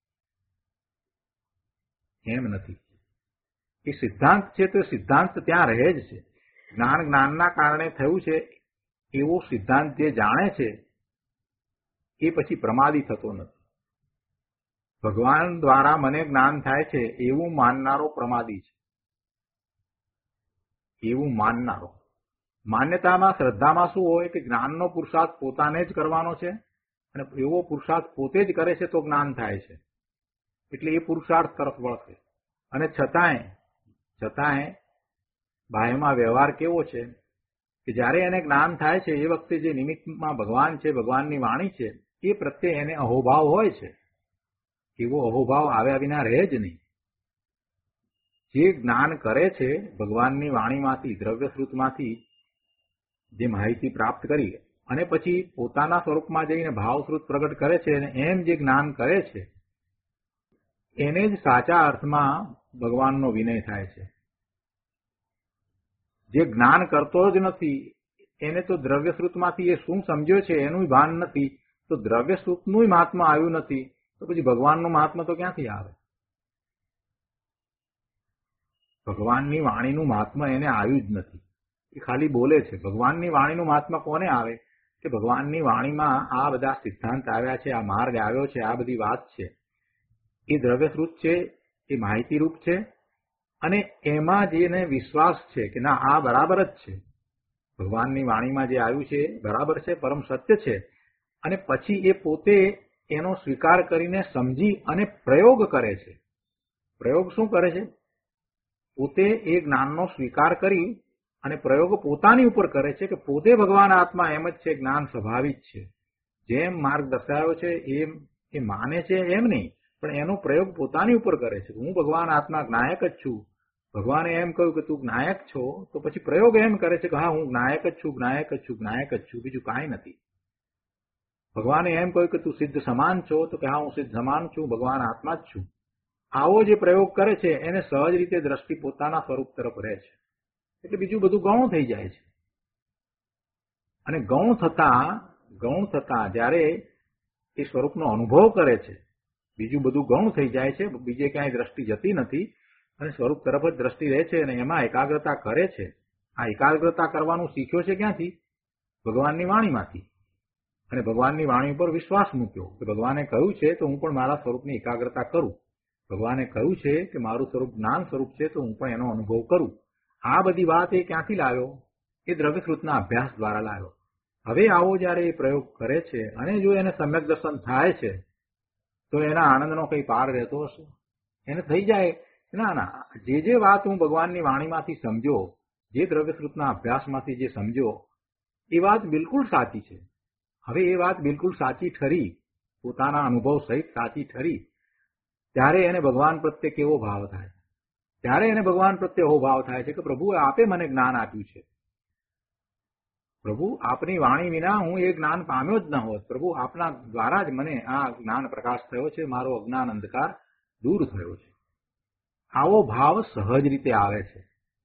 એમ નથી. એ સિદ્ધાંત છે તો સિદ્ધાંત ત્યાં રહે જ છે. જ્ઞાનના કારણે થયું છે એવો સિદ્ધાંત જે જાણે છે એ પછી પ્રમાદી થતો નથી. ભગવાન દ્વારા મને જ્ઞાન થાય છે એવું માનનારો પ્રમાદી છે. એવું માનનારો. માન્યતામાં શ્રદ્ધામાં શું હોય કે જ્ઞાનનો પુરુષાર્થ પોતાને જ કરવાનો છે અને એવો પુરુષાર્થ પોતે જ કરે છે તો જ્ઞાન થાય છે એટલે એ પુરુષાર્થ તરફ વળશે. અને છતાંય બાહ્યમાં વ્યવહાર કેવો છે કે જ્યારે એને જ્ઞાન થાય છે એ વખતે જે નિમિત્તમાં ભગવાન છે, ભગવાનની વાણી છે, એ પ્રત્યે એને અહોભાવ હોય છે. એવો અહોભાવ આવ્યા વિના રહે જ નહીં. જે જ્ઞાન કરે છે ભગવાનની વાણીમાંથી, દ્રવ્યશ્રુતમાંથી જે માહિતી પ્રાપ્ત કરી અને પછી પોતાના સ્વરૂપમાં જઈને ભાવશ્રુત પ્રગટ કરે છે અને એમ જે જ્ઞાન કરે છે એને જ સાચા અર્થમાં ભગવાનનો વિનય થાય છે. જે જ્ઞાન કરતો જ નથી એને તો દ્રવ્યશ્રુતમાંથી એ શું સમજ્યો છે એનું ભાન નથી, તો દ્રવ્યશ્રુતનું મહાત્મા આવ્યું નથી તો પછી ભગવાનનું મહાત્મા તો ક્યાંથી આવે? ભગવાનની વાણીનું મહાત્મા એને આવ્યું જ નથી. એ ખાલી બોલે છે. ભગવાનની વાણીનું મહાત્મા કોને આવે કે ભગવાનની વાણીમાં આ બધા સિદ્ધાંત આવ્યા છે, આ માર્ગ આવ્યો છે, આ બધી વાત છે, એ દ્રવ્યશ્રુત છે, એ માહિતીરૂપ છે અને એમાં જેને વિશ્વાસ છે કે ના આ બરાબર જ છે, ભગવાનની વાણીમાં જે આવ્યું છે બરાબર છે, પરમ સત્ય છે, અને પછી એ પોતે એનો સ્વીકાર કરીને સમજી અને પ્રયોગ કરે છે. પ્રયોગ શું કરે છે? પોતે એ જ્ઞાનનો સ્વીકાર કરી અને પ્રયોગ પોતાની ઉપર કરે છે કે પોતે ભગવાન આત્મા એમ જ છે, જ્ઞાન સ્વાભાવિક છે. જેમ માર્ગ દર્શાવ્યો છે એમ એ માને છે એમ નહીં, પણ એનો પ્રયોગ પોતાની ઉપર કરે છે. હું ભગવાન આત્મા જ્ઞાયક જ છું. ભગવાને એમ કહ્યું કે તું જ્ઞાયક છો તો પછી પ્રયોગ એમ કરે છે કે હા હું જ્ઞાયક જ છું, જ્ઞાયક જ છું, જ્ઞાયક જ છું, બીજું કાંઈ નથી. ભગવાને એમ કહ્યું કે તું સિદ્ધ સમાન છો તો કે હા હું સિદ્ધ સમાન છું, ભગવાન આત્મા જ છું. આવો જે પ્રયોગ કરે છે એને સહજ રીતે દ્રષ્ટિ પોતાના સ્વરૂપ તરફ રહે છે એટલે બીજું બધું ગૌણ થઈ જાય છે. અને ગૌણ થતા જ્યારે એ સ્વરૂપનો અનુભવ કરે છે બીજું બધું ગૌણ થઈ જાય છે, બીજે ક્યાંય દ્રષ્ટિ જતી નથી અને સ્વરૂપ તરફ જ દ્રષ્ટિ રહે છે અને એમાં એકાગ્રતા કરે છે. આ એકાગ્રતા કરવાનું શીખ્યો છે ક્યાંથી? ભગવાનની વાણીમાંથી. અને ભગવાનની વાણી ઉપર વિશ્વાસ મૂક્યો કે ભગવાને કહ્યું છે તો હું પણ મારા સ્વરૂપની એકાગ્રતા કરું. ભગવાને કહ્યું છે કે મારું સ્વરૂપ જ્ઞાન સ્વરૂપ છે તો હું પણ એનો અનુભવ કરું. આ બધી વાત એ ક્યાંથી લાવ્યો? એ દ્રવ્યશ્રુતના અભ્યાસ દ્વારા લાવ્યો. હવે આવો જયારે એ પ્રયોગ કરે છે અને જો એને સમ્યક દર્શન થાય છે તો એના આનંદનો કઈ પાર રહેતો હશે? એને થઈ જાય ના જે વાત હું ભગવાનની વાણીમાંથી સમજ્યો, જે દ્રવ્યશ્રુતના અભ્યાસમાંથી જે સમજ્યો એ વાત બિલકુલ સાચી છે. હવે એ વાત બિલકુલ સાચી ઠરી, પોતાના અનુભવ સહિત સાચી ઠરી ત્યારે એને ભગવાન પ્રત્યે કેવો ભાવ થાય? ત્યારે એને ભગવાન પ્રત્યે એવો ભાવ થાય છે કે પ્રભુ આપે મને જ્ઞાન આપ્યું છે. પ્રભુ આપની વાણી વિના હું એ જ્ઞાન પામ્યો જ ન હોત. પ્રભુ આપના દ્વારા જ મને આ જ્ઞાન પ્રકાશ થયો છે, મારો અજ્ઞાન અંધકાર દૂર થયો છે. આવો ભાવ સહજ રીતે આવે છે.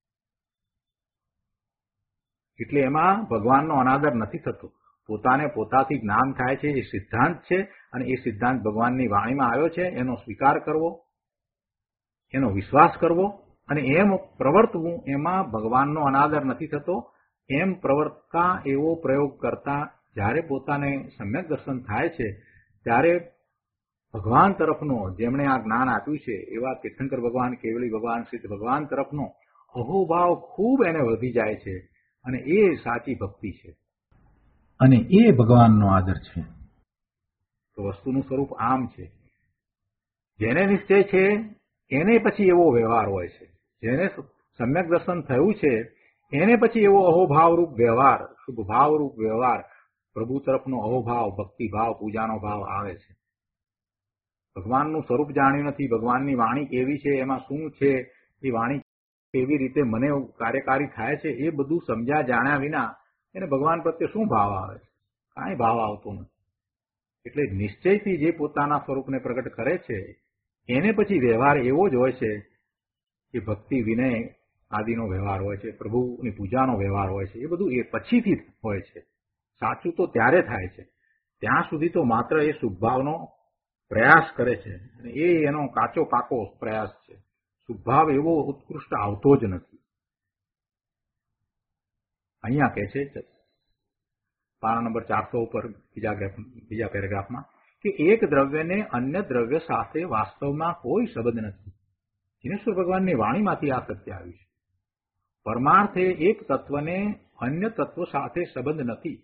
એટલે એમાં ભગવાનનો અનાદર નથી થતો. પોતાને પોતાથી જ્ઞાન થાય છે એ સિદ્ધાંત છે, અને એ સિદ્ધાંત ભગવાનની વાણીમાં આવ્યો છે. એનો સ્વીકાર કરવો, એનો વિશ્વાસ કરવો અને એમ પ્રવર્તવું, એમાં ભગવાનનો અનાદર નથી થતો. એમ પ્રવર્તતા એવો પ્રયોગ કરતા જ્યારે પોતાને સમ્યક દર્શન થાય છે, ત્યારે ભગવાન તરફનો, જેમણે આ જ્ઞાન આપ્યું છે એવા તીર્થંકર ભગવાન, કેવલી ભગવાન, સિદ્ધ ભગવાન તરફનો અહોભાવ ખૂબ એને વધી જાય છે, અને એ સાચી ભક્તિ છે, અને એ ભગવાનનો આદર છે. તો વસ્તુનું સ્વરૂપ આમ છે. જેને નિશ્ચય છે એને પછી એવો વ્યવહાર હોય છે. જેને સમ્યક દર્શન થયું છે એને પછી એવો અહોભાવરૂપ વ્યવહાર, શુભભાવરૂપ વ્યવહાર, પ્રભુ તરફનો અહોભાવ, ભક્તિભાવ, પૂજાનો ભાવ આવે છે. ભગવાનનું સ્વરૂપ જાણ્યું નથી, ભગવાનની વાણી કેવી છે, એમાં શું છે, એ વાણી કેવી રીતે મને કાર્યકારી થાય છે, એ બધું સમજ્યા જાણ્યા વિના એને ભગવાન પ્રત્યે શું ભાવ આવે છે? કાંઈ ભાવ આવતો નથી. એટલે નિશ્ચયથી જે પોતાના સ્વરૂપને પ્રગટ કરે છે એને પછી વ્યવહાર એવો જ હોય છે કે ભક્તિ, વિનય આદિનો વ્યવહાર હોય છે, પ્રભુની પૂજાનો વ્યવહાર હોય છે. એ બધું એ પછીથી હોય છે. સાચું તો ત્યારે થાય છે. ત્યાં સુધી તો માત્ર એ શુભભાવનો પ્રયાસ કરે છે, અને એ એનો કાચો પાકો પ્રયાસ છે. શુભભાવ એવો ઉત્કૃષ્ટ આવતો જ નથી. અહીંયા કહે છે પાના નંબર 400 ઉપર બીજા પેરેગ્રાફમાં કે એક દ્રવ્યને અન્ય દ્રવ્ય સાથે વાસ્તવમાં કોઈ સંબંધ નથી. જીનેશ્વર ભગવાનની વાણીમાંથી આ સત્ય આવ્યું છે. પરમાર્થે એક તત્વને અન્ય તત્વ સાથે સંબંધ નથી.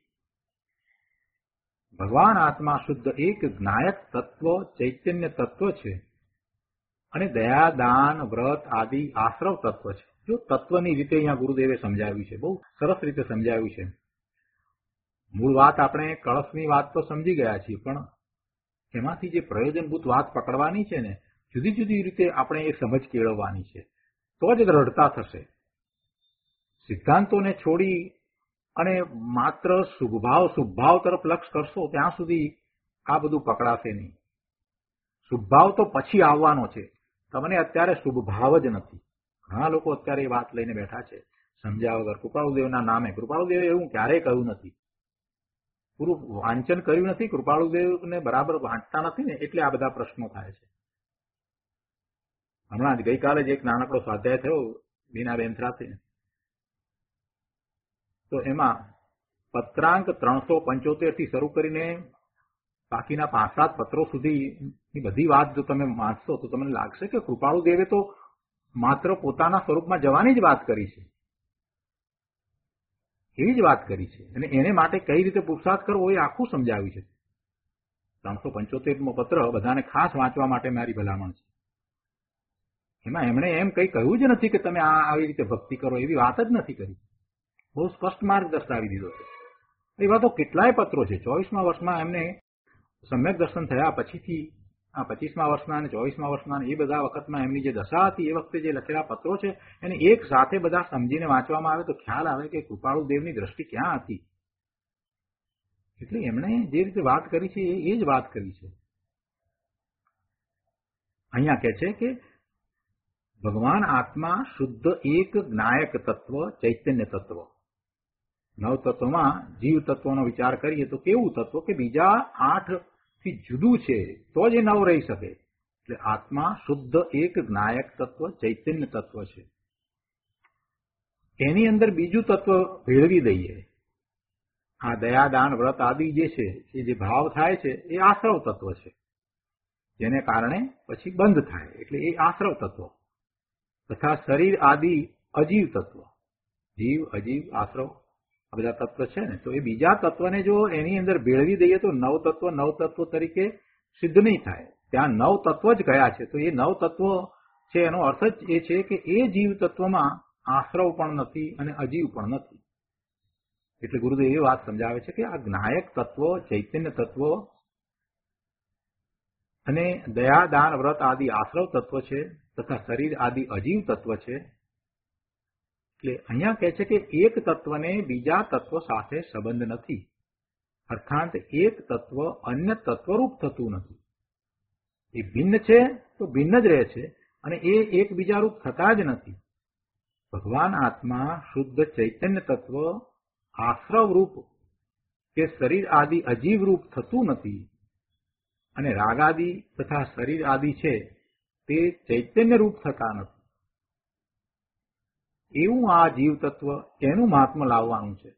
ભગવાન આત્મા શુદ્ધ એક જ્ઞાયક તત્વ, ચૈતન્ય તત્વ છે, અને દયા, દાન, વ્રત આદિ આશ્રવ તત્વ છે. જો તત્વની રીતે અહીંયા ગુરુદેવે સમજાવ્યું છે, બહુ સરસ રીતે સમજાવ્યું છે. મૂળ વાત આપણે કળશની વાત તો સમજી ગયા છીએ, પણ એમાંથી જે પ્રયોજનભૂત વાત પકડવાની છે ને, જુદી જુદી રીતે આપણે એ સમજ કેળવવાની છે, તો જ દ્રઢતા થશે. સિદ્ધાંતોને છોડી અને માત્ર શુભભાવ તરફ લક્ષ કરશો ત્યાં સુધી આ બધું પકડાશે નહીં. શુભભાવ તો પછી આવવાનો છે. તમને અત્યારે શુભભાવ જ નથી. ઘણા લોકો અત્યારે એ વાત લઈને બેઠા છે સમજ્યા વગર. કૃપાળુદેવના નામે, કૃપાળુદેવે એવું ક્યારેય કહ્યું નથી, પૂરું વાંચન કર્યું નથી, કૃપાળુદેવને બરાબર વાંચતા નથી ને, એટલે આ બધા પ્રશ્નો થાય છે. હમણાં જ ગઈકાલે જ એક નાનકડો સ્વાધ્યાય થયો બીનાબેન સાથે, તો એમાં પત્રાંક 375 થી શરૂ કરીને બાકીના 5-7 પત્રો સુધીની બધી વાત જો તમે વાંચશો તો તમને લાગશે કે કૃપાળુદેવે તો માત્ર પોતાના સ્વરૂપમાં જવાની જ વાત કરી છે, એવી જ વાત કરી છે, અને એને માટે કઈ રીતે પુરુષાર્થ કરવો એ આખું સમજાવ્યું છે. 375મો પત્ર બધાને ખાસ વાંચવા માટે મારી ભલામણ છે. એમાં એમણે એમ કઈ કહ્યું જ નથી કે તમે આવી રીતે ભક્તિ કરો, એવી વાત જ નથી કરી. બહુ સ્પષ્ટ માર્ગ દર્શાવી દીધો છે. એવા તો કેટલાય પત્રો છે. 24મા વર્ષમાં એમને સમ્યક દર્શન થયા પછીથી, આ 25મા વર્ષના અને 24મા વર્ષના એ બધા વખતમાં એમની જે દશા હતી એ વખતે જે લખેલા પત્રો છે એને એક સાથે બધા સમજીને વાંચવામાં આવે તો ખ્યાલ આવે કે કૃપાળુદેવની દ્રષ્ટિ ક્યાં હતી. એટલે એમણે જે રીતે વાત કરી છે એ જ વાત કરી છે. અહીંયા કહે છે કે ભગવાન આત્મા શુદ્ધ એક જ્ઞાયક તત્વ, ચૈતન્ય તત્વ. નવ તત્વમાં જીવ તત્વનો વિચાર કરીએ તો કેવું તત્વ કે બીજા 8 થી જુદું છે તો જ એ નવ રહી શકે. એટલે આત્મા શુદ્ધ એક જ્ઞાયક તત્વ, ચૈતન્ય તત્વ છે. એની અંદર બીજું તત્વ ભેળવી દઈએ, આ દયા, દાન, વ્રત આદિ જે છે એ જે ભાવ થાય છે એ આશ્રવ તત્વ છે, જેને કારણે પછી બંધ થાય, એટલે એ આશ્રવ તત્વ. તથા શરીર આદિ અજીવ તત્વ, જીવ, અજીવ, આશ્રવ આ બધા તત્વ છે ને, તો એ બીજા તત્વને જો એની અંદર ભેળવી દઈએ તો નવ તત્વ તરીકે સિદ્ધ નહીં થાય. ત્યાં 9 તત્વ જ કયા છે, તો એ 9 તત્વ છે એનો અર્થ જ એ છે કે એ જીવ તત્વમાં આશ્રવ પણ નથી અને અજીવ પણ નથી. એટલે ગુરુદેવ એ વાત સમજાવે છે કે આ જ્ઞાયક તત્વ, ચૈતન્ય તત્વ અને દયા, દાન, વ્રત આદિ આશ્રવ તત્વ છે તથા શરીર આદિ અજીવ તત્વ છે. એટલે અહીંયા કહે છે કે એક તત્વને બીજા તત્વ સાથે સંબંધ નથી, અર્થાત એક તત્વ અન્ય તત્વરૂપ થતું નથી. એ ભિન્ન છે તો ભિન્ન જ રહે છે અને એ એકબીજા રૂપ થતા જ નથી. ભગવાન આત્મા શુદ્ધ ચૈતન્ય તત્વ આશ્રવ રૂપ કે શરીર આદિ અજીવ રૂપ થતું નથી અને રાગાદિ તથા શરીર આદિ છે તે ચૈતન્ય રૂપ થતા નથી. એવું આ જીવ તત્વ એનું મહાત્મ્ય લાવવાનું છે.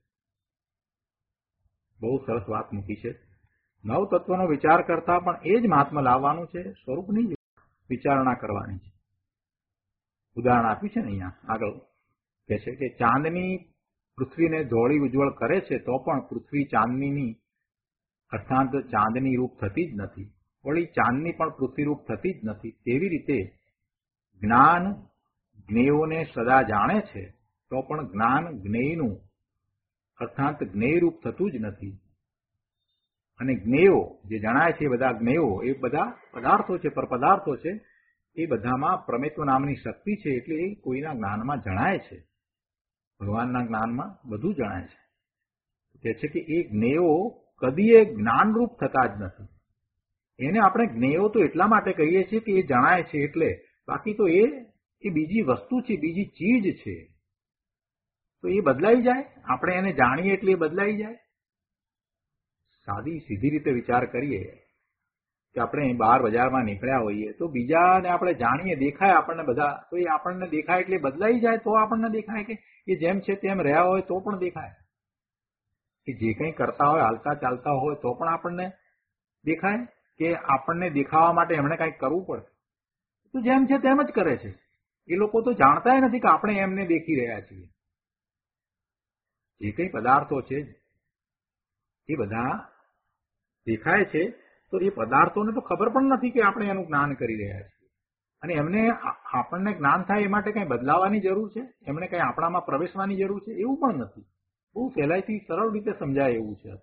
બહુ સરસ વાત મૂકી છે. નવ તત્વનો વિચાર કરતા પણ એ જ મહાત્મ્ય લાવવાનું છે, સ્વરૂપની વિચારણા કરવાની છે. ઉદાહરણ આપ્યું છે ને અહીંયા આગળ કહે છે કે ચાંદની પૃથ્વીને ધોળી ઉજ્જવળ કરે છે તો પણ પૃથ્વી ચાંદનીની અર્થાત ચાંદની રૂપ થતી જ નથી, વળી ચાંદની પણ પૃથ્વી રૂપ થતી જ નથી. તેવી રીતે જ્ઞાન જ્ઞેયોને સદા જાણે છે તો પણ જ્ઞાન જ્ઞેયનું અર્થાત જ્ઞેય રૂપ થતું જ નથી. અને જ્ઞેયો જે જણાય છે, બધા જ્ઞેયો એ બધા પદાર્થો છે, પર પદાર્થો છે, એ બધામાં પ્રમેત્વ નામની શક્તિ છે, એટલે એ કોઈના જ્ઞાનમાં જણાય છે. ભગવાનના જ્ઞાનમાં બધું જણાય છે. કહે છે કે એ જ્ઞેયો કદીએ જ્ઞાનરૂપ થતા જ નથી. એને આપણે જ્ઞેયો તો એટલા માટે કહીએ છીએ કે એ જણાય છે એટલે, બાકી તો એ બીજી વસ્તુ છે, બીજી ચીજ છે. તો એ બદલાઈ જાય, આપણે એને જાણીએ એટલે એ બદલાઈ જાય. સાદી સીધી રીતે વિચાર કરીએ કે આપણે બહાર બજારમાં નીકળ્યા હોઈએ તો બીજાને આપણે જાણીએ, દેખાય આપણને બધા, તો એ આપણને દેખાય એટલે બદલાઈ જાય તો આપણને દેખાય કે એ જેમ છે તેમ રહ્યા હોય તો પણ દેખાય. કે જે કંઈ કરતા હોય, હાલતા ચાલતા હોય તો પણ આપણને દેખાય કે આપણને દેખાવા માટે એમણે કંઈક કરવું પડે. તો જેમ છે તેમ જ કરે છે. એ લોકો તો જાણતા નથી કે આપણે એમને દેખી રહ્યા છીએ. જે કંઈ પદાર્થો છે એ બધા દેખાય છે, તો એ પદાર્થોને તો ખબર પણ નથી કે આપણે એનું જ્ઞાન કરી રહ્યા છીએ. અને એમને આપણને જ્ઞાન થાય એ માટે કંઈ બદલાવાની જરૂર છે, એમને કંઈ આપણામાં પ્રવેશવાની જરૂર છે, એવું પણ નથી. બહુ સહેલાઈથી સરળ રીતે સમજાય એવું છે.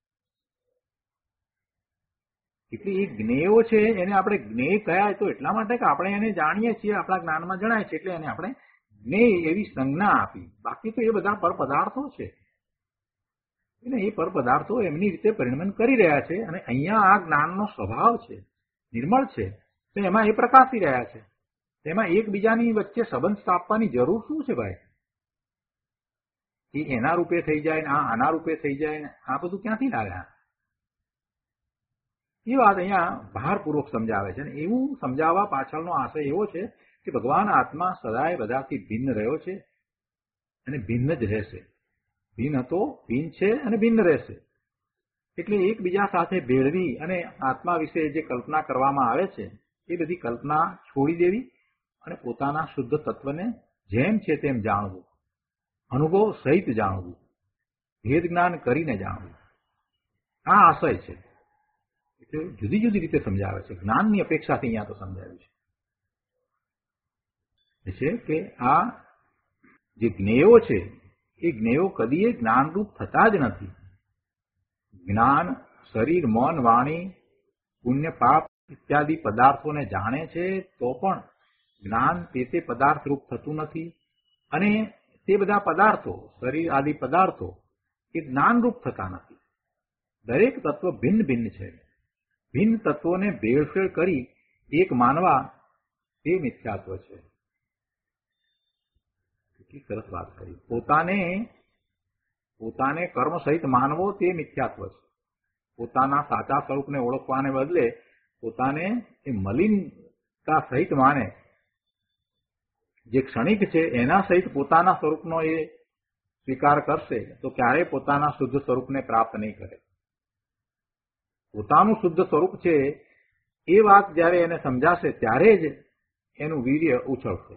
એટલે એ જ્ઞેયો છે એને આપણે જ્ઞેય કયા તો એટલા માટે કે આપણે એને જાણીએ છીએ, આપણા જ્ઞાનમાં જણાય છે, એટલે એને આપણે જ્ઞેય એવી સંજ્ઞા આપી. બાકી તો એ બધા પર પદાર્થો છે. એ પર પદાર્થો એમની રીતે પરિણમન કરી રહ્યા છે અને અહીંયા આ જ્ઞાનનો સ્વભાવ છે, નિર્મળ છે, તો એમાં એ પ્રકાશી રહ્યા છે. તેમાં એકબીજાની વચ્ચે સંબંધ સ્થાપવાની જરૂર શું છે ભાઈ? એ એના રૂપે થઈ જાય ને આ આના રૂપે થઈ જાય ને આ બધું ક્યાંથી લાવ્યા? એ વાત અહીંયા ભારપૂર્વક સમજાવે છે. અને એવું સમજાવવા પાછળનો આશય એવો છે કે ભગવાન આત્મા સદાય બધાથી ભિન્ન રહ્યો છે અને ભિન્ન જ રહેશે. ભિન્ન હતો, ભિન્ન છે અને ભિન્ન રહેશે. એટલે એકબીજા સાથે ભેળવી અને આત્મા વિશે જે કલ્પના કરવામાં આવે છે એ બધી કલ્પના છોડી દેવી અને પોતાના શુદ્ધ તત્વને જેમ છે તેમ જાણવું, અનુભવ સહિત જાણવું, ભેદ જ્ઞાન કરીને જાણવું, આ આશય છે. એટલે જુદી જુદી રીતે સમજાવે છે. જ્ઞાનની અપેક્ષાથી અહીંયા તો સમજાવ્યું છે કે આ જે જ્ઞેયો છે એ જ્ઞેયો કદીએ જ્ઞાનરૂપ થતા જ નથી. જ્ઞાન શરીર, મન, વાણી, પુણ્ય, પાપ ઇત્યાદિ પદાર્થોને જાણે છે તો પણ જ્ઞાન તે પદાર્થ રૂપ થતું નથી. અને તે બધા પદાર્થો, શરીર આદિ પદાર્થો એ જ્ઞાનરૂપ થતા નથી. દરેક તત્વ ભિન્ન ભિન્ન છે. ભિન્ન તત્વોને ભેળસેળ કરી એક માનવા તે મિથ્યાત્વ છે. કેટલી સરસ વાત કરી. પોતાને કર્મ સહિત માનવો તે મિથ્યાત્વ છે. પોતાના સાચા સ્વરૂપને ઓળખવાને બદલે પોતાને એ મલિનતા સહિત માને, જે ક્ષણિક છે એના સહિત પોતાના સ્વરૂપનો એ સ્વીકાર કરશે તો ક્યારેય પોતાના શુદ્ધ સ્વરૂપને પ્રાપ્ત નહીં કરે. પોતાનું શુદ્ધ સ્વરૂપ છે એ વાત જ્યારે એને સમજાશે ત્યારે જ એનું વીર્ય ઉછળશે.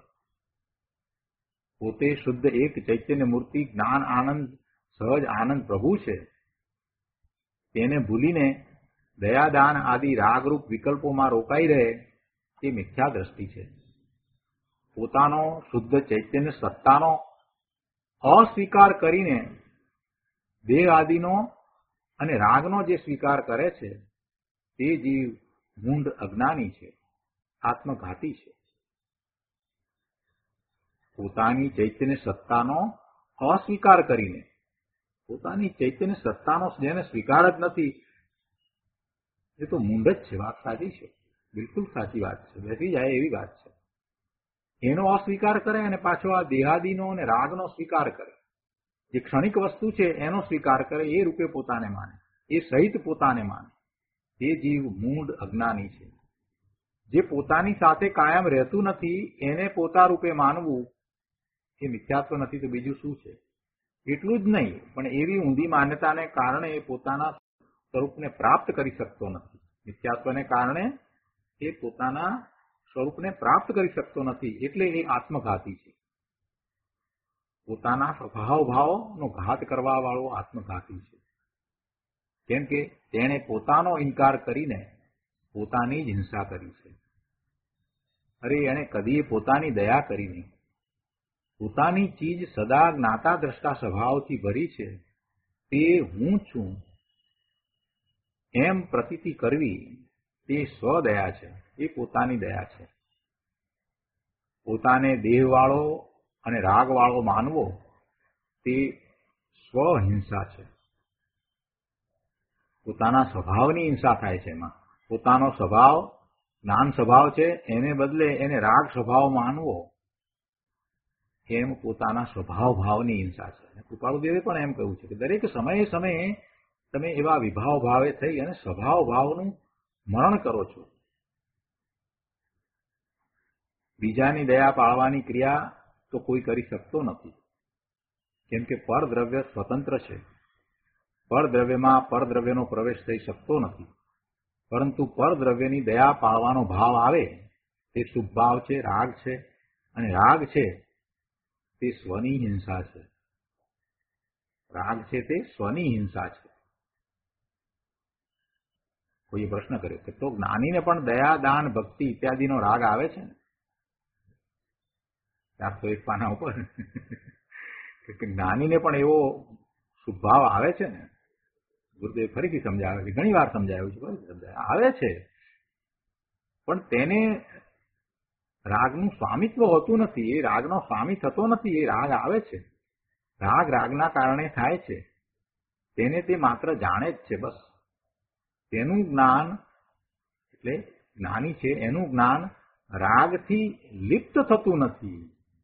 પોતે શુદ્ધ એક ચૈતન્ય મૂર્તિ, જ્ઞાન, આનંદ, સહજ આનંદ પ્રભુ છે. તેને ભૂલીને દયાદાન આદિ રાગરૂપ વિકલ્પોમાં રોકાઈ રહે તે મિથ્યા દ્રષ્ટિ છે. પોતાનો શુદ્ધ ચૈતન્ય સત્તાનો અસ્વીકાર કરીને દેહ આદિનો અને રાગનો જે સ્વીકાર કરે છે તે જીવ મૂંઢ અજ્ઞાની છે, આત્મઘાતી છે. પોતાની ચૈતન્ય સત્તાનો અસ્વીકાર કરીને, પોતાની ચૈતન્ય સત્તાનો જેને સ્વીકાર જ નથી એ તો મૂંઢ જ છે. વાત સાચી છે, બિલકુલ સાચી વાત છે, બેસી જાય એવી વાત છે. એનો અસ્વીકાર કરે અને પાછો આ દેહાદીનો અને રાગનો સ્વીકાર કરે. જે ક્ષણિક વસ્તુ છે એનો સ્વીકાર કરે, એ રૂપે પોતાને માને, એ સહિત પોતાને માને. એ જીવ મૂઢ અજ્ઞાની છે. જે પોતાની સાથે કાયમ રહેતું નથી એને પોતા રૂપે માનવું એ મિથ્યાત્વ નથી તો બીજું શું છે? એટલું જ નહીં, પણ એવી ઊંધી માન્યતાને કારણે એ પોતાના સ્વરૂપને પ્રાપ્ત કરી શકતો નથી. મિથ્યાત્વને કારણે એ પોતાના સ્વરૂપને પ્રાપ્ત કરી શકતો નથી, એટલે એ આત્મઘાતી છે. પોતાના સ્વભાવ ભાવનો ઘાત કરવા વાળો આત્મઘાતી છે. કેમ કે તેણે પોતાનો ઇનકાર કરીને પોતાની જ હિંસા કરી છે. અરે એણે કદી પોતાની દયા કરી નહીં. પોતાની ચીજ સદા જ્ઞાતા દ્રષ્ટા સ્વભાવથી ભરી છે. તે હું છું એમ પ્રતીતિ કરવી તે સ્વદયા છે, એ પોતાની દયા છે. પોતાને દેહવાળો અને રાગવાળો માનવો તે સ્વહિંસા છે. પોતાના સ્વભાવની હિંસા થાય છે. એમાં પોતાનો સ્વભાવ જ્ઞાન સ્વભાવ છે, એને બદલે એને રાગ સ્વભાવ માનવો એમ પોતાના સ્વભાવ ભાવની હિંસા છે. કૃપાળુદેવે પણ એમ કહ્યું છે કે દરેક સમયે સમયે તમે એવા વિભાવ ભાવે થઈ અને સ્વભાવ ભાવનું મરણ કરો છો. બીજાની દયા પાળવાની ક્રિયા તો કોઈ કરી શકતો નથી, કેમ કે પરદ્રવ્ય સ્વતંત્ર છે. પરદ્રવ્યમાં પરદ્રવ્યનો પ્રવેશ થઈ શકતો નથી. પરંતુ પરદ્રવ્યની દયા પાળવાનો ભાવ આવે તે શુભ ભાવ છે, રાગ છે. અને રાગ છે તે સ્વની હિંસા છે. રાગ છે તે સ્વની હિંસા છે. કોઈએ પ્રશ્ન કર્યો કે તો જ્ઞાનીને પણ દયા, દાન, ભક્તિ ઇત્યાદિનો રાગ આવે છે ને? 401 પાના ઉપર કે જ્ઞાનીને પણ એવો શુભભાવ આવે છે ને? ગુરુદેવ ફરીથી સમજાવે છે, ઘણી વાર સમજાવ્યું છે, ફરીથી સમજાવે આવે છે, પણ તેને રાગનું સ્વામિત્વ હોતું નથી. એ રાગનો સ્વામી થતો નથી. એ રાગ આવે છે, રાગ રાગના કારણે થાય છે. તેને તે માત્ર જાણે જ છે, બસ. તેનું જ્ઞાન એટલે જ્ઞાની છે એનું જ્ઞાન રાગથી લિપ્ત થતું નથી.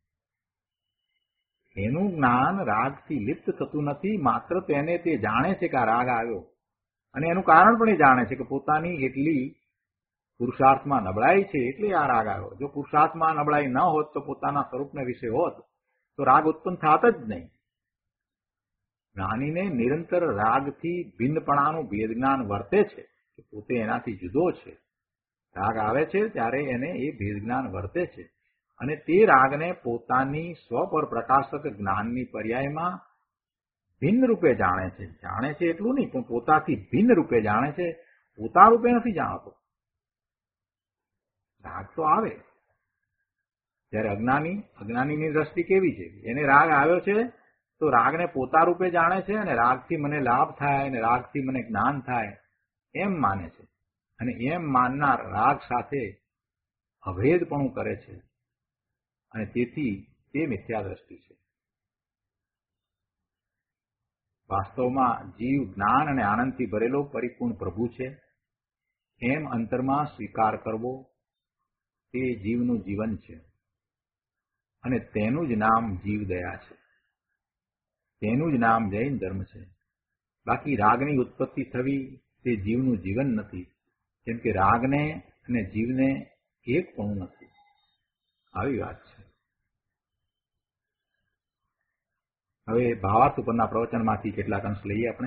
એનું જ્ઞાન રાગથી લિપ્ત થતું નથી. માત્ર તેને તે જાણે છે કે આ રાગ આવ્યો, અને એનું કારણ પણ એ જાણે છે કે પોતાની એટલી પુરુષાર્થમાં નબળાઈ છે એટલે આ રાગ આવ્યો. જો પુરુષાર્થમાં નબળાઈ ન હોત તો પોતાના સ્વરૂપને વિશે હોત તો રાગ ઉત્પન્ન થાત જ નહીં. જ્ઞાનીને નિરંતર રાગથી ભિન્નપણાનું ભેદ જ્ઞાન વર્તે છે કે પોતે એનાથી જુદો છે. રાગ આવે છે ત્યારે એને એ ભેદ જ્ઞાન વર્તે છે, અને તે રાગને પોતાની સ્વ પર પ્રકાશક જ્ઞાનની પર્યાયમાં ભિન્ન રૂપે જાણે છે. જાણે છે એટલું નહીં, પણ પોતાથી ભિન્ન રૂપે જાણે છે, પોતા રૂપે નથી જાણતો. રાગ તો આવે ત્યારે અજ્ઞાનીની દ્રષ્ટિ કેવી છે? એને રાગ આવ્યો છે તો રાગને પોતા રૂપે જાણે છે, અને રાગથી મને લાભ થાય અને રાગથી મને જ્ઞાન થાય એમ માને છે. અને એમ માનનાર રાગ સાથે અભેદપણું કરે છે, અને તેથી તે મિથ્યા દ્રષ્ટિ છે. વાસ્તવમાં જીવ જ્ઞાન અને આનંદથી ભરેલો પરિપૂર્ણ પ્રભુ છે એમ અંતરમાં સ્વીકાર કરવો તે જીવનું જીવન છે, અને તેનું જ નામ જીવદયા છે. તેનું જ નામ જૈન ધર્મ છે. બાકી રાગની ઉત્પત્તિ થવી તે જીવનું જીવન નથી, કેમ કે રાગને અને જીવને એક પણ નથી. આવી વાત છે. હવે ભાવાર્થ ઉપરના પ્રવચનમાંથી કેટલાક અંશ લઈએ આપણે.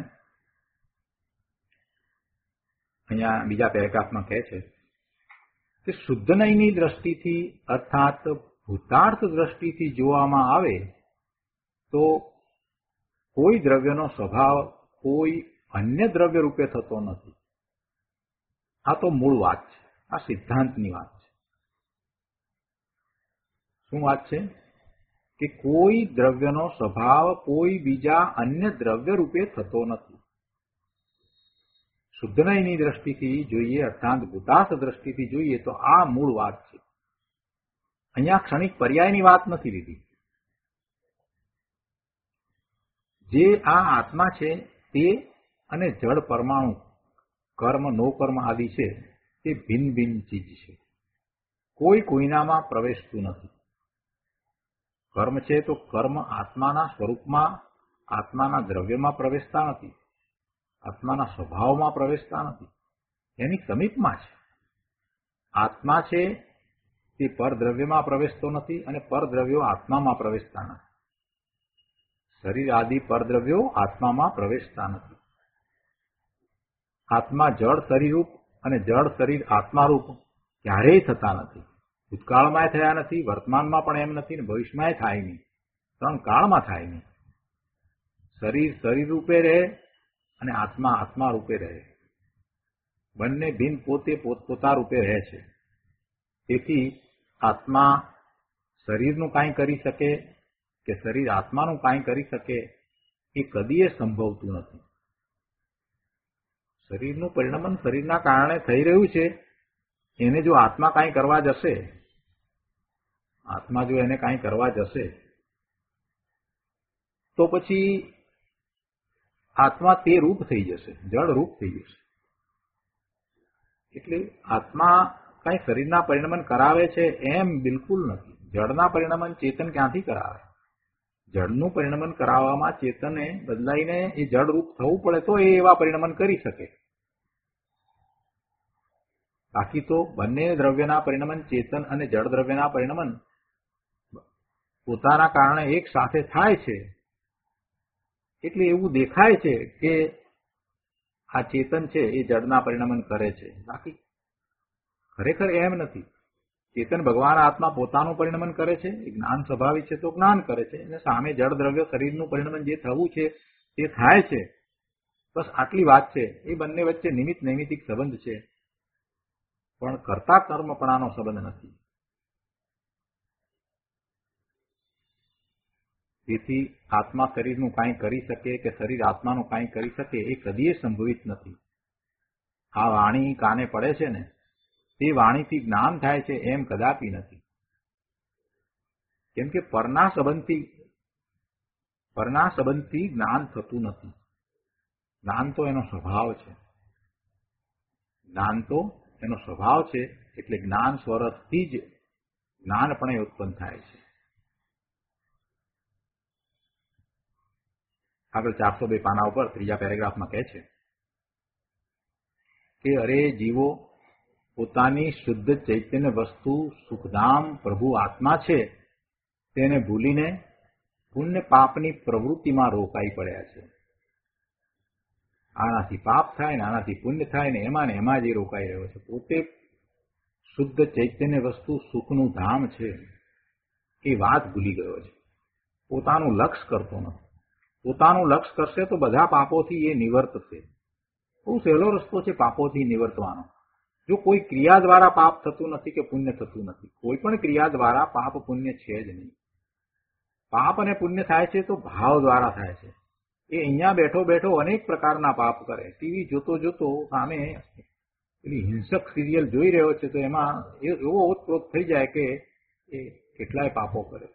અહીંયા બીજા પેરેગ્રાફમાં કહે છે કે શુદ્ધ નયની દ્રષ્ટિથી અર્થાત ભૂતાર્થ દ્રષ્ટિથી જોવામાં આવે તો કોઈ દ્રવ્યનો સ્વભાવ કોઈ અન્ય દ્રવ્ય રૂપે થતો નથી. આ તો મૂળ વાત છે, આ સિદ્ધાંતની વાત છે. શું વાત છે? કે કોઈ દ્રવ્યનો સ્વભાવ કોઈ બીજા અન્ય દ્રવ્ય રૂપે થતો નથી. શુદ્ધનયની દ્રષ્ટિથી જોઈએ, અર્થાત ભૂતાર્થ દ્રષ્ટિથી જોઈએ તો આ મૂળ વાત છે. અહીંયા ક્ષણિક પર્યાયની વાત નથી લીધી. જે આ આત્મા છે તે અને જળ પરમાણુ કર્મ નો કર્મ આદિ છે તે ભિન્ન ભિન્ન ચીજ છે. કોઈ કોઈનામાં પ્રવેશતું નથી. કર્મ છે તો કર્મ આત્માના સ્વરૂપમાં, આત્માના દ્રવ્યમાં પ્રવેશતા નથી, આત્માના સ્વભાવમાં પ્રવેશતા નથી, એની સમીપમાં છે. આત્મા છે તે પરદ્રવ્યમાં પ્રવેશતો નથી અને પરદ્રવ્યો આત્મામાં પ્રવેશતા નથી. શરીર આદિ પરદ્રવ્યો આત્મામાં પ્રવેશતા નથી. આત્મા જળ શરીરરૂપ અને જળ શરીર આત્મારૂપ ક્યારેય થતા નથી. ભૂતકાળમાં થયા નથી, વર્તમાનમાં પણ એમ નથી, ને ભવિષ્યમાં થાય નહીં, ત્રણ કાળમાં થાય નહીં. શરીર શરીર રૂપે રહે અને આત્મા આત્મા રૂપે રહે. બંને ભિન્ન પોતે પોતપોતા રૂપે રહે છે. તેથી આત્મા શરીરનું કાંઈ કરી શકે કે શરીર આત્માનું કાંઈ કરી શકે એ કદીએ સંભવતું નથી. શરીરનું પરિણમન શરીરના કારણે થઈ રહ્યું છે. એને જો આત્મા કાંઈ કરવા જશે, આત્મા જો એને કાંઈ કરવા જશે તો પછી આત્મા તે રૂપ થઈ જશે, જળ રૂપ થઈ જશે. એટલે આત્મા કાંઈ શરીરના પરિણમન કરાવે છે એમ બિલકુલ નથી. જળના પરિણમન ચેતન ક્યાંથી કરાવે? જળનું પરિણમન કરાવવામાં ચેતને બદલાઈને એ જળ રૂપ થવું પડે તો એ એવા પરિણમન કરી શકે. બાકી તો બંને દ્રવ્યના પરિણમન, ચેતન અને જળ દ્રવ્યના પરિણમન પોતાના કારણે એક સાથે થાય છે. એટલે એવું દેખાય છે કે આ ચેતન છે એ જળના પરિણમન કરે છે. બાકી ખરેખર એમ નથી. ચેતન ભગવાન આત્મા પોતાનું પરિણમન કરે છે, એ જ્ઞાન સ્વભાવિક છે તો જ્ઞાન કરે છે, અને સામે જળ દ્રવ્ય શરીરનું પરિણમન જે થવું છે તે થાય છે. બસ આટલી વાત છે. એ બંને વચ્ચે નિમિત્ત નૈમિતિક સંબંધ છે, પણ કર્તા કર્મપણાનો સંબંધ નથી. તેથી આત્મા શરીરનું કાંઈ કરી શકે કે શરીર આત્માનું કાંઈ કરી શકે એ કદીએ સંભવિત નથી. આ વાણી કાને પડે છે ને તે વાણીથી જ્ઞાન થાય છે એમ કદાપી નથી. કેમ કે પરના સંબંધથી જ્ઞાન થતું નથી. જ્ઞાન તો એનો સ્વભાવ છે. જ્ઞાન તો એનો સ્વભાવ છે. એટલે જ્ઞાન સ્વરસથી જ જ્ઞાનપણે ઉત્પન્ન થાય છે. આગળ 402 પાના ઉપર ત્રીજા પેરેગ્રાફમાં કહે છે કે અરે જીવો, પોતાની શુદ્ધ ચૈતન્ય વસ્તુ સુખધામ પ્રભુ આત્મા છે તેને ભૂલીને પુણ્ય પાપની પ્રવૃત્તિમાં રોકાઈ પડ્યા છે. આનાથી પાપ થાય ને આનાથી પુણ્ય થાય ને એમાં જ એ રોકાઈ રહ્યો છે. પોતે શુદ્ધ ચૈતન્ય વસ્તુ સુખનું ધામ છે એ વાત ભૂલી ગયો છે. પોતાનું લક્ષ્ય કરતો નથી. પોતાનું લક્ષ્ય કરશે તો બધા પાપોથી એ નિવર્તશે. બહુ સહેલો રસ્તો છે પાપોથી નિવર્તવાનો. જો કોઈ ક્રિયા દ્વારા પાપ થતું નથી કે પુણ્ય થતું નથી. કોઈ પણ ક્રિયા દ્વારા પાપ પુણ્ય છે જ નહીં. પાપ અને પુણ્ય થાય છે તો ભાવ દ્વારા થાય છે. એ અહીંયા બેઠો બેઠો અનેક પ્રકારના પાપ કરે. ટીવી જોતો જોતો સામે પેલી હિંસક સિરિયલ જોઈ રહ્યો છે તો એમાં એવો ઓતપ્રોત થઈ જાય કે એ કેટલાય પાપો કરે.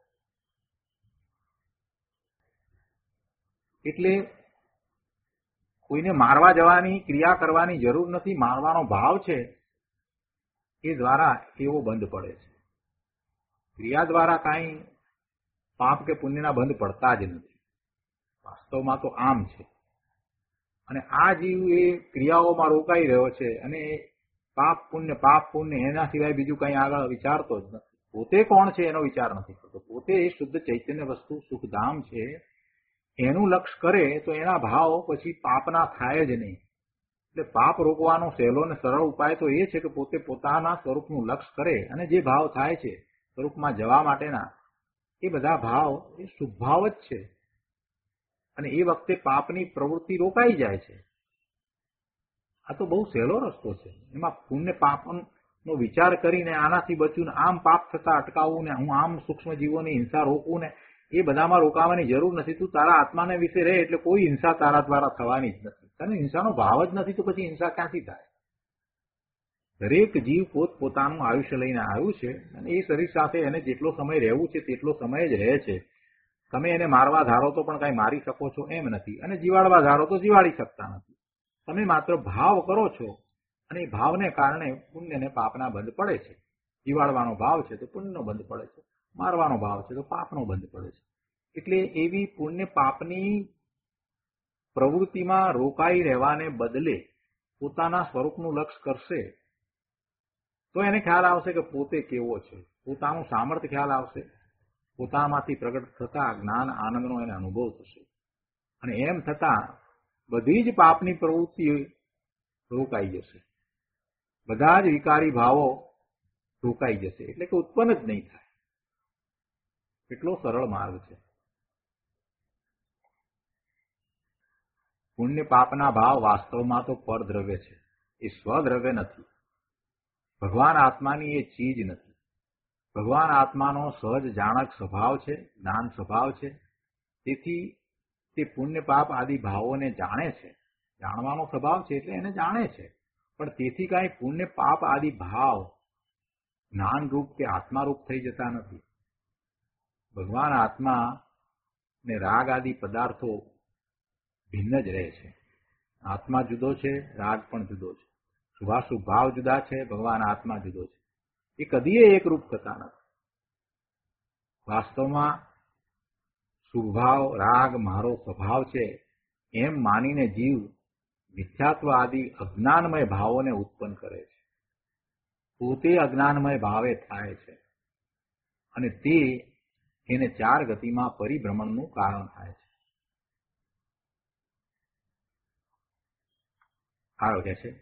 એટલે કોઈને મારવા જવાની ક્રિયા કરવાની જરૂર નથી. મારવાનો ભાવ છે એ દ્વારા એવો બંધ પડે છે. ક્રિયા દ્વારા કાંઈ પાપ કે પુણ્યના બંધ પડતા જ નથી. વાસ્તવમાં તો આમ છે. અને આ જીવ એ ક્રિયાઓમાં રોકાઈ રહ્યો છે અને પાપ પુણ્ય એના સિવાય બીજું કંઈ આગળ વિચારતો જ નથી. પોતે કોણ છે એનો વિચાર નથી કરતો. પોતે એ શુદ્ધ ચૈતન્ય વસ્તુ સુખધામ છે એનું લક્ષ્ય કરે તો એના ભાવ પછી પાપના થાય જ નહીં. એટલે પાપ રોકવાનો સહેલો અને સરળ ઉપાય તો એ છે કે પોતે પોતાના સ્વરૂપનું લક્ષ્ય કરે અને જે ભાવ થાય છે સ્વરૂપમાં જવા માટેના એ બધા ભાવ એ શુભ ભાવ જ છે. અને એ વખતે પાપની પ્રવૃત્તિ રોકાઈ જાય છે. આ તો બહુ સહેલો રસ્તો છે. એમાં પુણ્ય પાપનો વિચાર કરીને આનાથી બચવું ને આમ પાપ થતા અટકાવવું ને હું આમ સૂક્ષ્મ જીવોની હિંસા રોકવું ને એ બધામાં રોકાવાની જરૂર નથી. તું તારા આત્માને વિશે રહે એટલે કોઈ હિંસા તારા દ્વારા થવાની જ નથી. અને હિંસાનો ભાવ જ નથી તો પછી હિંસા ક્યાંથી થાય? દરેક જીવ પોતાનું આયુષ્ય લઈને આવ્યું છે અને એ શરીર સાથે એને જેટલો સમય રહેવું છે તેટલો સમય જ રહે છે. તમે એને મારવા ધારો તો પણ કાંઈ મારી શકો છો એમ નથી, અને જીવાડવા ધારો તો જીવાડી શકતા નથી. તમે માત્ર ભાવ કરો છો અને એ ભાવને કારણે પુણ્ય ને પાપના બંધ પડે છે. જીવાડવાનો ભાવ છે તો પુણ્યનો બંધ પડે છે, મારવાનો ભાવ છે તો પાપનો બંધ પડે છે. એટલે એવી પુણ્ય પાપની પ્રવૃત્તિમાં રોકાઈ રહેવાને બદલે પોતાના સ્વરૂપનું લક્ષ્ય કરશે તો એને ખ્યાલ આવશે કે પોતે કેવો છે, પોતાનું સામર્થ્ય ખ્યાલ આવશે, પોતામાંથી પ્રગટ થતા જ્ઞાન આનંદનો એને અનુભવ થશે, અને એમ થતા બધી જ પાપની પ્રવૃત્તિ રોકાઈ જશે, બધા જ વિકારી ભાવો રોકાઈ જશે, એટલે કે ઉત્પન્ન જ નહીં થાય. એટલો સરળ માર્ગ છે. પુણ્ય પાપના ભાવ વાસ્તવમાં તો પરદ્રવ્ય છે, એ સ્વદ્રવ્ય નથી. ભગવાન આત્માની એ ચીજ નથી. ભગવાન આત્માનો સહજ જાણક સ્વભાવ છે, જ્ઞાન સ્વભાવ છે. તેથી તે પુણ્ય પાપ આદિ ભાવોને જાણે છે. જાણવાનો સ્વભાવ છે એટલે એને જાણે છે, પણ તેથી કાંઈ પુણ્ય પાપ આદિ ભાવ જ્ઞાનરૂપ કે આત્મારૂપ થઈ જતા નથી. ભગવાન આત્મા ને રાગ આદિ પદાર્થો ભિન્ન જ રહે છે. આત્મા જુદો છે, રાગ પણ જુદો છે. શુભાશુભ ભાવ જુદા છે, ભગવાન આત્મા જુદો છે. એ કદીએ એકરૂપ થતા નથી. વાસ્તવમાં શુભભાવ રાગ મારો સ્વભાવ છે એમ માનીને જીવ મિથ્યાત્વ આદિ અજ્ઞાનમય ભાવોને ઉત્પન્ન કરે છે. પોતે અજ્ઞાનમય ભાવે થાય છે અને તે એને ચાર ગતિમાં પરિભ્રમણનું કારણ થાય છે. આગળ કહે છે,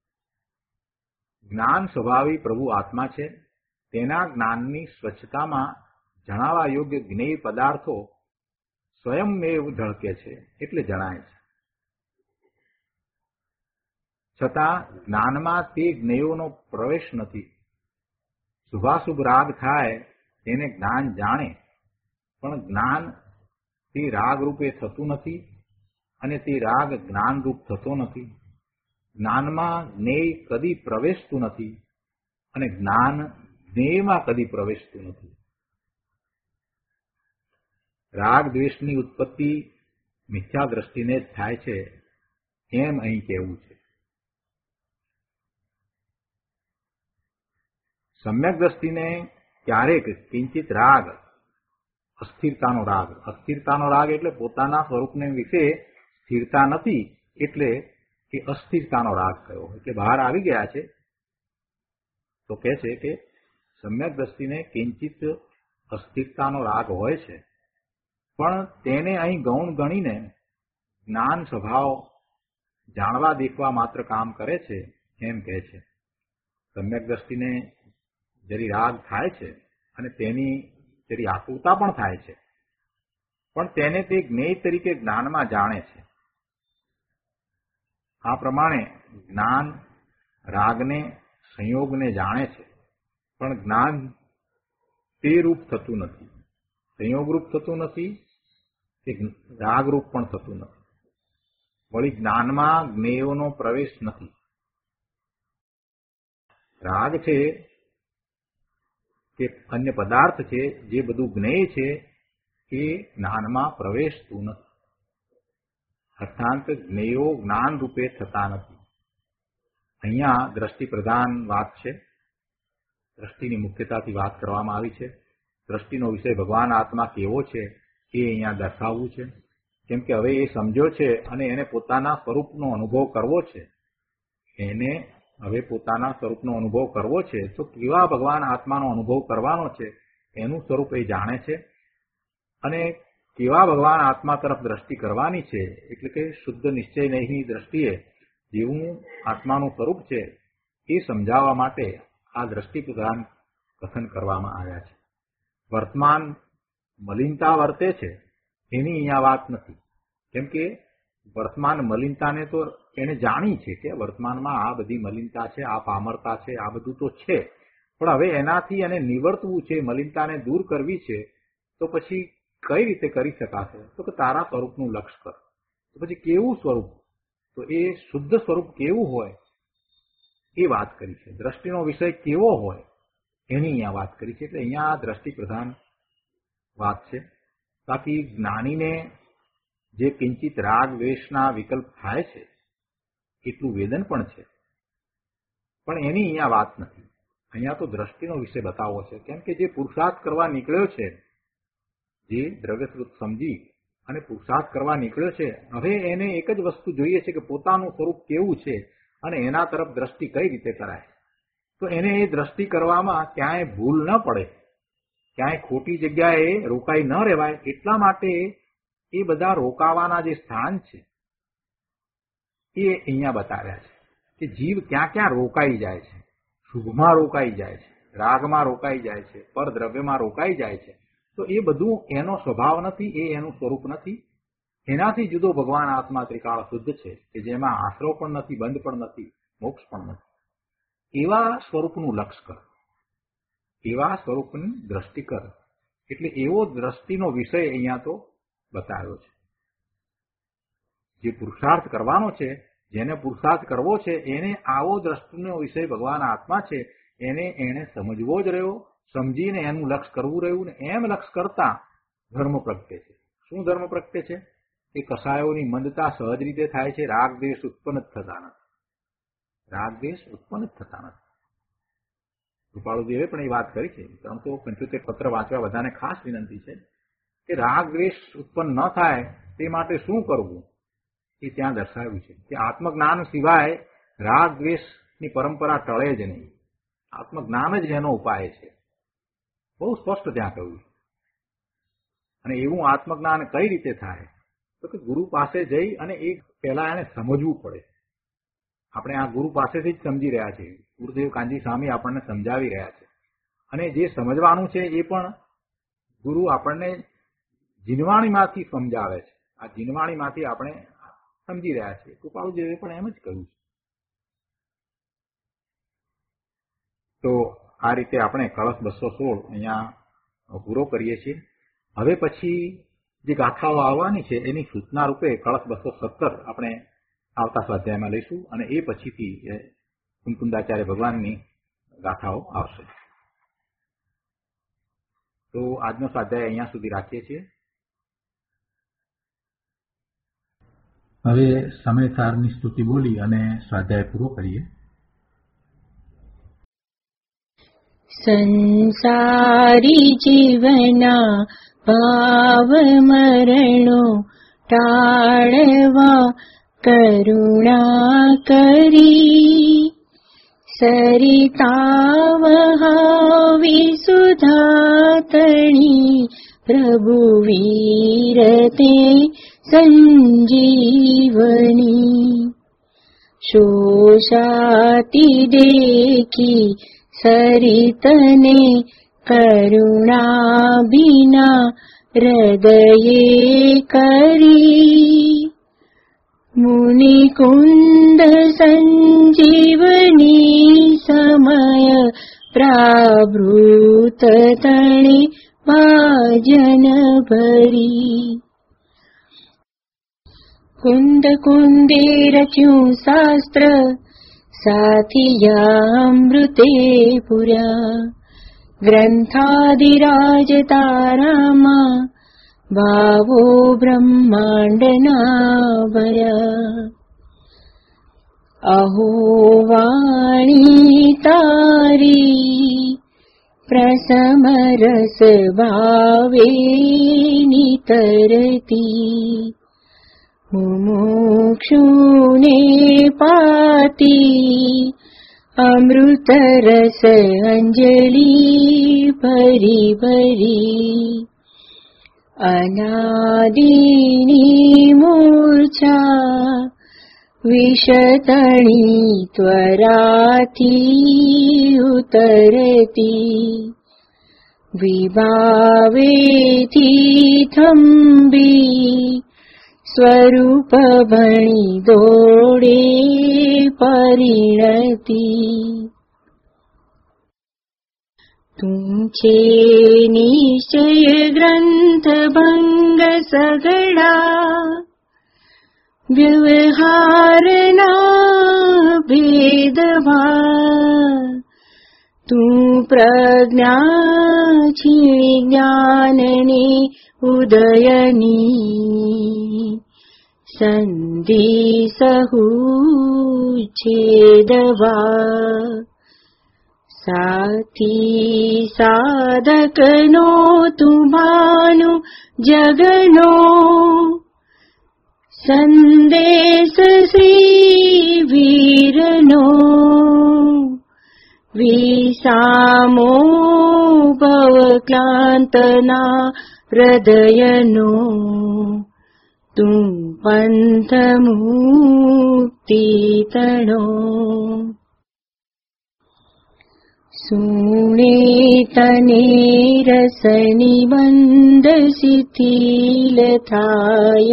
જ્ઞાન સ્વભાવી પ્રભુ આત્મા છે. તેના જ્ઞાનની સ્વચ્છતામાં જણાવવા યોગ્ય જ્ઞેય પદાર્થો સ્વયંમેવ ઝળકે છે એટલે જણાય છે. છતાં જ્ઞાનમાં તે જ્ઞેયોનો પ્રવેશ નથી. શુભાશુભ રાગ થાય તેને જ્ઞાન જાણે, પણ જ્ઞાન તે રાગ રૂપે થતું નથી અને તે રાગ જ્ઞાનરૂપ થતો નથી. જ્ઞાનમાં જ્ઞેય કદી પ્રવેશતું નથી અને જ્ઞાન જ્ઞેયમાં કદી પ્રવેશતું નથી. રાગ દ્વેષની ઉત્પત્તિ મિથ્યા દ્રષ્ટિને જ થાય છે એમ અહીં કહેવું છે. સમ્યક દ્રષ્ટિને ક્યારેક કિંચિત રાગ, અસ્થિરતાનો રાગ એટલે પોતાના સ્વરૂપને વિશે સ્થિરતા નથી એટલે એ અસ્થિરતાનો રાગ કયો, એટલે બહાર આવી ગયા છે. તો કહે છે કે સમ્યક દ્રષ્ટિને કિંચિત અસ્થિરતાનો રાગ હોય છે, પણ તેને અહીં ગૌણ ગણીને જ્ઞાન સ્વભાવ જાણવા દેખવા માત્ર કામ કરે છે એમ કહે છે. સમ્યક દ્રષ્ટિને જરી રાગ થાય છે અને તેની જરી આતુરતા પણ થાય છે, પણ તેને તે જ્ઞેય તરીકે જ્ઞાનમાં જાણે છે. આ પ્રમાણે જ્ઞાન રાગને સંયોગને જાણે છે, પણ જ્ઞાન તે રૂપ થતું નથી, સંયોગરૂપ થતું નથી કે રાગરૂપ પણ થતું નથી. વળી જ્ઞાનમાં જ્ઞેયોનો પ્રવેશ નથી. રાગ છે કે અન્ય પદાર્થ છે જે બધું જ્ઞેય છે એ જ્ઞાનમાં પ્રવેશતું નથી. અર્થાંત જ્ઞેયો જ્ઞાન રૂપે થતા નથી. અહીંયા દ્રષ્ટિ પ્રધાન વાત છે. દ્રષ્ટિની મુખ્યતાથી વાત કરવામાં આવી છે. દ્રષ્ટિનો વિષય ભગવાન આત્મા કેવો છે એ અહીંયા દર્શાવવું છે. કેમ કે હવે એ સમજ્યો છે અને એને પોતાના સ્વરૂપનો અનુભવ કરવો છે. એને હવે પોતાના સ્વરૂપનો અનુભવ કરવો છે તો કેવા ભગવાન આત્માનો અનુભવ કરવાનો છે એનું સ્વરૂપ એ જાણે છે, અને કેવા ભગવાન આત્મા તરફ દ્રષ્ટિ કરવાની છે એટલે કે શુદ્ધ નિશ્ચય નહીંની દ્રષ્ટિએ જેવું આત્માનું સ્વરૂપ છે એ સમજાવવા માટે આ દ્રષ્ટિ પ્રધાન કથન કરવામાં આવ્યા છે. વર્તમાન મલિનતા વર્તે છે એની અહીંયા વાત નથી, કેમ કે વર્તમાન મલિનતાને તો એને જાણી છે કે વર્તમાનમાં આ બધી મલિનતા છે, આ પામરતા છે, આ બધું તો છે, પણ હવે એનાથી એને નિવર્તવું છે, મલિનતાને દૂર કરવી છે, તો પછી કઈ રીતે કરી શકાશે? તો કે તારા સ્વરૂપનું લક્ષ્ય કર. તો પછી કેવું સ્વરૂપ? તો તો એ શુદ્ધ સ્વરૂપ કેવું હોય એ વાત કરી છે. દ્રષ્ટિનો વિષય કેવો હોય એની અહીંયા વાત કરી છે. એટલે અહીંયા દ્રષ્ટિ પ્રધાન વાત છે. બાકી જ્ઞાનીને જે કિંચિત રાગ દ્વેષના વિકલ્પ થાય છે એટલું વેદન પણ છે, પણ એની અહીંયા વાત નથી. અહીંયા તો દ્રષ્ટિનો વિષય બતાવવો છે. કેમ કે જે પુરુષાર્થ કરવા નીકળ્યો છે, જે દ્રવ્યશ્રુત સમજી અને પુરુષાર્થ કરવા નીકળ્યો છે, હવે એને એક જ વસ્તુ જોઈએ છે કે પોતાનું સ્વરૂપ કેવું છે અને એના તરફ દ્રષ્ટિ કઈ રીતે કરાય. તો એને એ દ્રષ્ટિ કરવામાં ક્યાંય ભૂલ ન પડે, ક્યાંય ખોટી જગ્યાએ રોકાઈ ન રહેવાય, એટલા માટે એ બધા રોકાવાના જે સ્થાન છે એ અહીંયા બતાવ્યા છે કે જીવ ક્યાં ક્યાં રોકાઈ જાય છે. શુભમાં રોકાઈ જાય છે, રાગમાં રોકાઈ જાય છે, પરદ્રવ્યમાં રોકાઈ જાય છે. તો એ બધું એનો સ્વભાવ નથી, એ એનું સ્વરૂપ નથી. એનાથી જુદો ભગવાન આત્મા ત્રિકાળ શુદ્ધ છે કે જેમાં આશરો પણ નથી, બંધ પણ નથી, મોક્ષ પણ નથી. એવા સ્વરૂપનું લક્ષ કર, એવા સ્વરૂપની દ્રષ્ટિ કર. એટલે એવો દ્રષ્ટિનો વિષય અહીંયા તો બતાવ્યો છે. જે પુરુષાર્થ કરવાનો છે, જેને પુરુષાર્થ કરવો છે, એને આવો દ્રષ્ટિનો વિષય ભગવાન આત્મા છે એને સમજવો જ રહ્યો, સમજીને એનું લક્ષ કરવું રહ્યું. ને એમ લક્ષ કરતા ધર્મ પ્રગટે છે. શું ધર્મ પ્રગટે છે? એ કસાયોની મંદતા સહજ રીતે થાય છે. રાગ દ્વેષ ઉત્પન્ન જ થતા નથી. રાગ દ્વેષ ઉત્પન્ન જ થતા નથી. કૃપાળુદેવે પણ એ વાત કરી છે. 375 પત્ર વાંચવા બધાને ખાસ વિનંતી છે કે રાગ દ્વેષ ઉત્પન્ન ન થાય તે માટે શું કરવું એ ત્યાં દર્શાવ્યું છે કે આત્મજ્ઞાન સિવાય રાગ દ્વેષની પરંપરા ટળે જ નહીં. આત્મજ્ઞાન જ એનો ઉપાય છે. બહુ સ્પષ્ટ ત્યાં કહ્યું. અને એવું આત્મજ્ઞાન કઈ રીતે થાય? તો કે ગુરુ પાસે જઈ અને એ પહેલા એને સમજવું પડે. આપણે આ ગુરુ પાસેથી જ સમજી રહ્યા છીએ. ગુરુદેવ કાનજી સ્વામી આપણને સમજાવી રહ્યા છે. અને જે સમજવાનું છે એ પણ ગુરુ આપણને જીનવાણીમાંથી સમજાવે છે. આ જીનવાણીમાંથી આપણે સમજી રહ્યા છીએ. કૃપાળુદેવે પણ એમ જ કહ્યું છે. તો આ રીતે આપણે કળશ 216 અહીંયા પૂરો કરીએ છીએ. હવે પછી જે ગાથાઓ આવવાની છે એની સૂચના રૂપે કળશ 217 આપણે આવતા સ્વાધ્યાયમાં લઈશું અને એ પછીથી કુંકુંદાચાર્ય ભગવાનની ગાથાઓ આવશે. તો આજનો સ્વાધ્યાય અહીંયા સુધી રાખીએ છીએ. હવે સમયસારની સ્તુતિ બોલી અને સ્વાધ્યાય પૂરો કરીએ. સંસારી જીવના ભાવ મરણો ટાળવા કરુણા કરી સરિતા વહાવી સુધાતણી પ્રભુ વીરતે સંજીવની શોષાતી દેખી સરિતને કરુણા બિના હૃદયે કરી મુનિકુંદ સંજીવની સમય પ્રાવૃત તણે ભાજન ભરી કુંદ કુંદે રચ્યું શાસ્ત્ર સાથિયામૃતે પુરા ગ્રંથાદિરાજ તારામાં ભાવો બ્રહ્માંડના ભર્યા અહો વાણી તારી પ્રસમ રસ ભાવે નિતરતી મુમુક્ષુને પાતી અમૃત રસ અંજલિ ભરી ભરી અનાદિની મૂર્છા વિષતણી ત્વરાથી ઉતરતી વિભાવેથી થંભી સ્વરૂપ ભણી દોડે પરિણતી તું છે નિશ્ચય ગ્રંથ ભંગ સગડા व्यवहारना भेदवा तू प्रज्ञा छीणी ज्ञानने उदयनी संधि सहु छेदवा साथी साधकनो तुम्हानु जगनो संदेश श्री वीरनो विसामो भवक्लांतना हृदयनो तुम पंथ मुक्ति तणो सुने तने रसनि बंध शिथिल थाय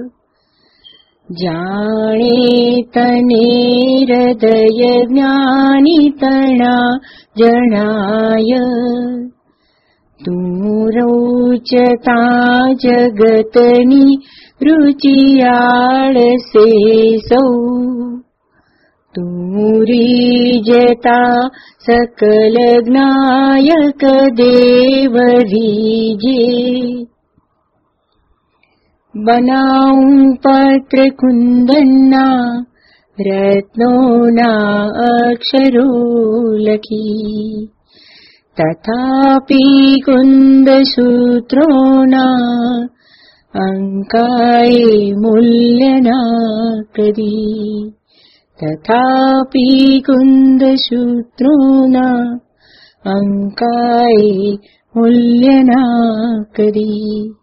जाने तने हृदय ज्ञानी तना जनाय तू रोचता जगतनी रुचियाळ से सौ तू रीजता सकल ज्ञायक देव रीजे बनाऊं पत्र कुंदन्ना रत्नोना अक्षरो लखी तथापि कुंद सूत्रोना अंकाय मूल्यना करी तथापि कुंद सूत्रोना अंकाय मूल्यना करी